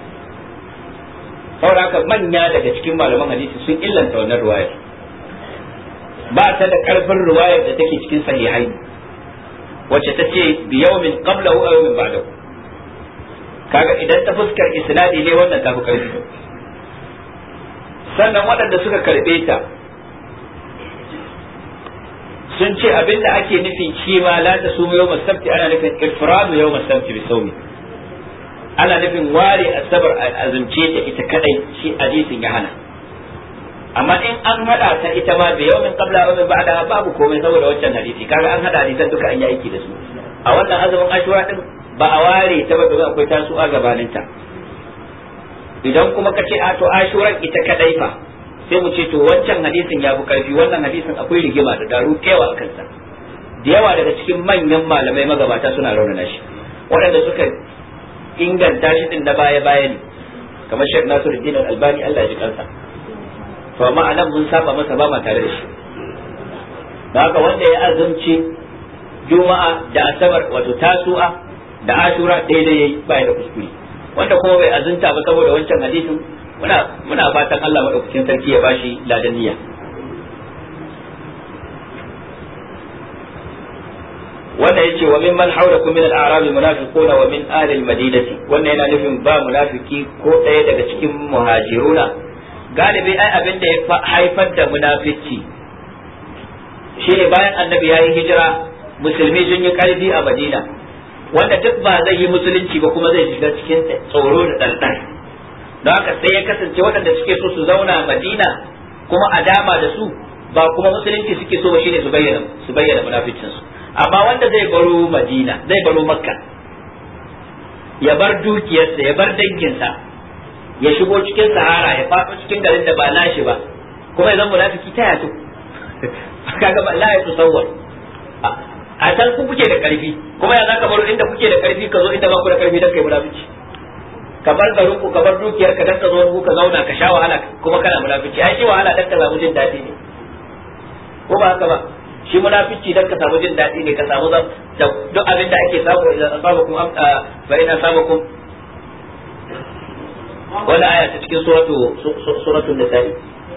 saboda haka manya daga cikin malaman hadisi sun illanta wannan ruwayar ba ta da karfin ruwayar da take cikin sahihai wacce ta ce bi yawmin qablahu aw yawmin ba'dahu kaga idan ta fuskar isnadi ne wannan ta fi karfi sannan waɗanda suka karbe ta sun ce abinda ake nufi shi ma la ta sumu yawm as-sabt ana nufin ifradu yawm as-sabt bi sawmi ana nufin ware asabar azumce ta ita kadai shi hadisin ya hana amma in an hada ta ita ma da yawmin qabla wa min ba'da babu komai saboda wancan hadisi kaga an hada hadisan duka an yi aiki da su a wannan azumin ashura din ba a ware ta ba domin akwai tasu a gabanin ta idan kuma kace a to ashuran ita kadai fa sai mu ce to wancan hadisin ya fi karfi wannan hadisin akwai rigima da daru kewa a kansa da yawa daga cikin manyan malamai magabata suna raunana shi waɗanda suka inganta shi din na baya baya ne kamar Sheikh Nasiruddin Al-Albani Allah ya ji kansa to amma anan mun saba masa ba ma tare da shi da haka wanda ya azumci juma'a da asabar wato tasu'a da ashura daidai yayi ba da kuskure wanda kuma bai azunta ba saboda wancan hadisin muna muna fatan Allah madaukakin sarki ya bashi ladaniya wanda yace wa mimman hawlakum min al-a'rab munafiquna wa min ahli al-madinati wannan yana nufin ba munafiki ko ɗaya daga cikin muhajiruna galibi ai abin da ya haifar da munafici shine bayan annabi yayi hijira musulmi sun yi karfi a Madina wanda duk ba zai yi musulunci ba kuma zai shiga cikin tsoro da dandan don haka sai ya kasance waɗanda suke so su zauna Madina kuma a dama da su ba kuma musulunci suke so ba shine su bayyana su bayyana munaficin su amma wanda zai baro Madina zai baro Makka ya bar dukiyarsa ya bar danginsa ya shigo cikin sahara ya faɗo cikin garin da ba nashi ba kuma ya zama munafiki ta yato kaga ba la ya tusawwar a can ku kuke da karfi kuma ya zaka baro inda kuke da karfi ka zo inda ba ku da karfi dan kai munafiki ka bar garin ku ka bar dukiyar ka dan ka zo ku ka zauna ka sha wahala kuma kana munafiki ai shi wahala dan ka samu jin dadi ne ko ba haka ba shi munafici dan ka samu jin dadi ne ka samu duk abin da ake samu idan asabakum fa ina asabakum wala aya ta cikin suratu suratul nisa'i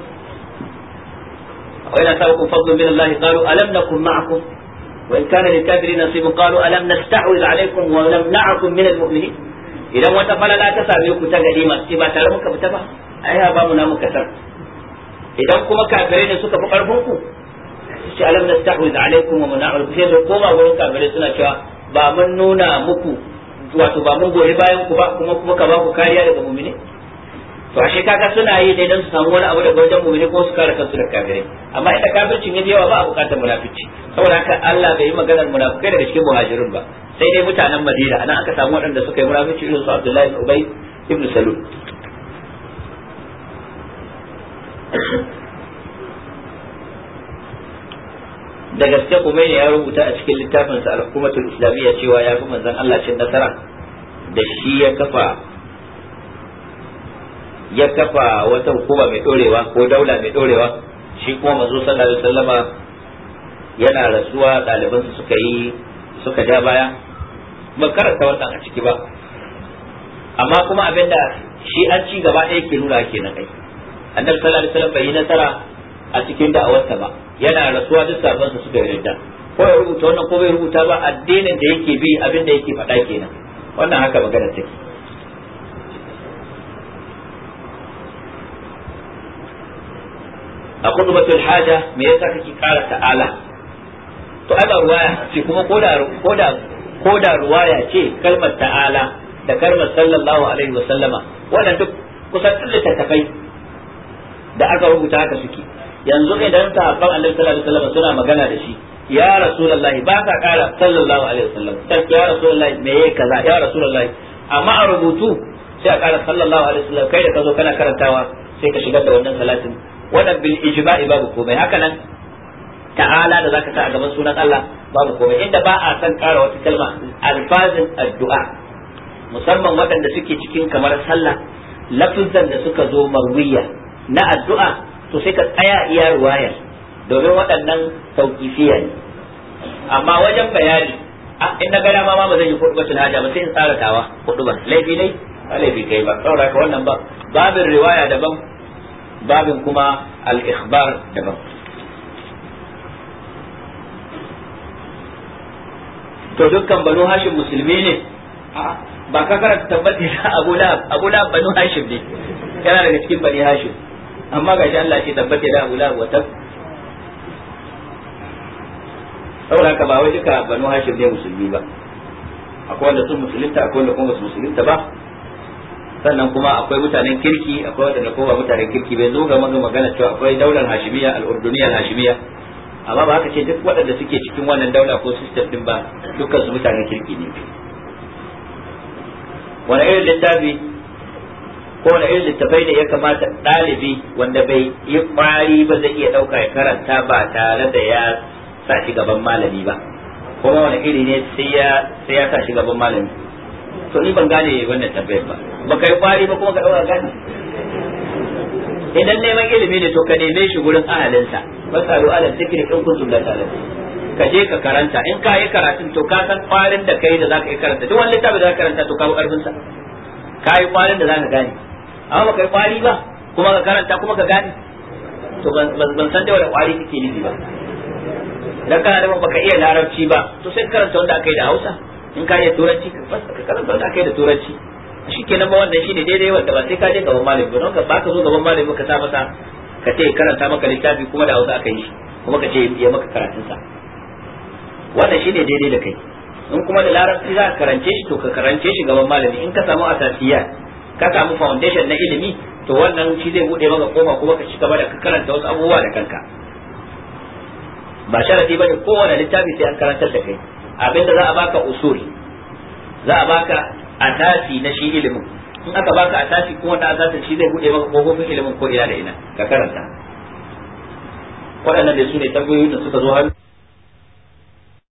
wa ina sa'akum fadlun min Allah qalu alam nakum ma'akum wa in kana lil kafirin nasibun qalu alam nasta'wiz alaykum wa namna'akum min al mu'minin idan wata falala ta same ku ta ganima sai ba tare muka fita ba ai ha ba mu na muka tar idan kuma kafirai ne suka fi karfin ku sai alam nasta'wiz alaykum wa namna'akum sai ko ba gurin kafirai suna cewa ba mun nuna muku wato ba mun goyi bayan ku ba kuma kuma ka ba ku kariya daga mu'mini to ashe kaga suna yi dai dan su samu wani abu daga wajen mu'mini ko su kare kansu daga kafirai amma inda kafircin yayi yawa ba a bukatar munafici saboda haka Allah bai yi maganar munafikai daga cikin muhajirun ba sai dai mutanen Madina anan aka samu waɗanda suka yi munafici irin su Abdullahi ibn Ubay ibn Salul da gaske kuma ne ya rubuta a cikin littafin sa al-hukumatul islamiyya cewa ya fi manzon Allah cin nasara da shi ya kafa ya kafa wata hukuma mai dorewa ko daula mai dorewa shi kuma manzo sallallahu alaihi wasallama yana rasuwa ɗalibansu suka yi suka ja baya ba karanta wannan a ciki ba, amma kuma abinda shi an ci gaba ɗaya ke nuna kenan ai annabi sallallahu alaihi wasallam bai yi nasara a cikin da'awarsa ba, yana rasuwa duk sabansa suka yarda, ko ya rubuta wannan ko bai rubuta ba, addinin da yake bi abin da yake faɗa kenan, wannan haka magana take. a khutbatul haja me yasa kake ƙara ta'ala? to ai ba ruwaya ce, kuma koda koda koda ruwaya ce kalmar ta'ala da kalmar sallallahu alaihi wa sallama wannan duk kusan littattafai da aka rubuta haka suke. yanzu idan sahabban annabi sallallahu alaihi wa sallama suna magana da shi, ya rasulullahi ba ka ƙara sallallahu alaihi wa sallam, sai ya rasulullahi me yake kaza ya rasulullahi, amma a rubutu sai a ƙara sallallahu alaihi wa sallam, kai da ka zo kana karantawa sai ka shigar da wannan salatin, wannan bil ijma'i babu komai. haka nan ta'ala da zaka sa a gaban sunan Allah babu komai, inda ba a san ƙara wata kalma alfazin addu'a musamman waɗanda suke cikin kamar sallah, lafizan da suka zo marwiya na addu'a to sai ka tsaya iya ruwayar domin waɗannan tauqifiya ne, amma wajen bayani in na gada ma ba zan yi khutbatul haja ba sai in tsara tawa hudu ba laifi ne ba laifi kai ba, saboda wannan ba babin riwaya daban babin kuma al-ikhbar daban. to dukkan banu hashim musulmi ne ba ka karanta tabbati da Abu Lahab Abu Lahab banu hashim ne, yana daga cikin bani hashim, amma gashi Allah ya tabbata da Abu Lahab wata saboda ka ba wai duka banu hashim ne musulmi ba, akwai wanda sun musulunta akwai wanda kuma su musulunta ba, sannan kuma akwai mutanen kirki akwai wanda kuma ba mutanen kirki bai zo ga magana cewa akwai daular hashimiyya al-urduniyya al-hashimiyya, amma ba haka ce duk waɗanda suke cikin wannan daula ko system din ba dukkan su mutanen kirki ne. wani irin littafi ko wani irin littafai ne ya kamata ɗalibi wanda bai yi ƙwari ba zai iya ɗauka ya karanta ba tare da ya sa shi gaban malami ba, kuma wani iri ne sai ya sai ya sa shi gaban malami? to ni ban gane wannan tambayar ba, ba kai ƙwari ba kuma ka ɗauka gane. idan neman ilimi ne to ka neme shi gurin ahalinsa, masalu ala zikri in kuntum la ta'lamun, ka je ka karanta, in ka yi karatun to ka san kwarin da kai da zaka yi karanta, duk wani littafi da zaka karanta to ka bi karfin sa, ka yi kwarin da zaka gane, amma ba kai kwari ba kuma ka karanta kuma ka gane, to ban san da wani kwari kake nufi ba. idan kana da baka iya larabci ba to sai ka karanta wanda aka yi da Hausa, in ka iya turanci ka karanta wanda aka yi da turanci, shi kenan ba wannan shine daidai, wanda ba sai ka je gaban malami ba, don ka ba ka zo gaban malami ka sa masa ka ce karanta maka littafi kuma da Hausa aka yi shi kuma ka ce ya maka karatun sa, wannan shine daidai da kai. in kuma da larabci za ka karance shi to ka karance shi gaban malami, in ka samu asasiya ka samu foundation na ilimi to wannan shi zai bude maka koma kuma ka ci gaba da ka karanta wasu abubuwa da kanka. ba sharadi bane kowane littafi sai an karantar da kai, abinda za a baka usuli, za a baka asasi na shi ilimin, in aka baka asasi kuma da asasin shi zai bude maka kofofin ilimin ko ina da ina ka karanta. waɗannan da su ne tambayoyin da suka zo har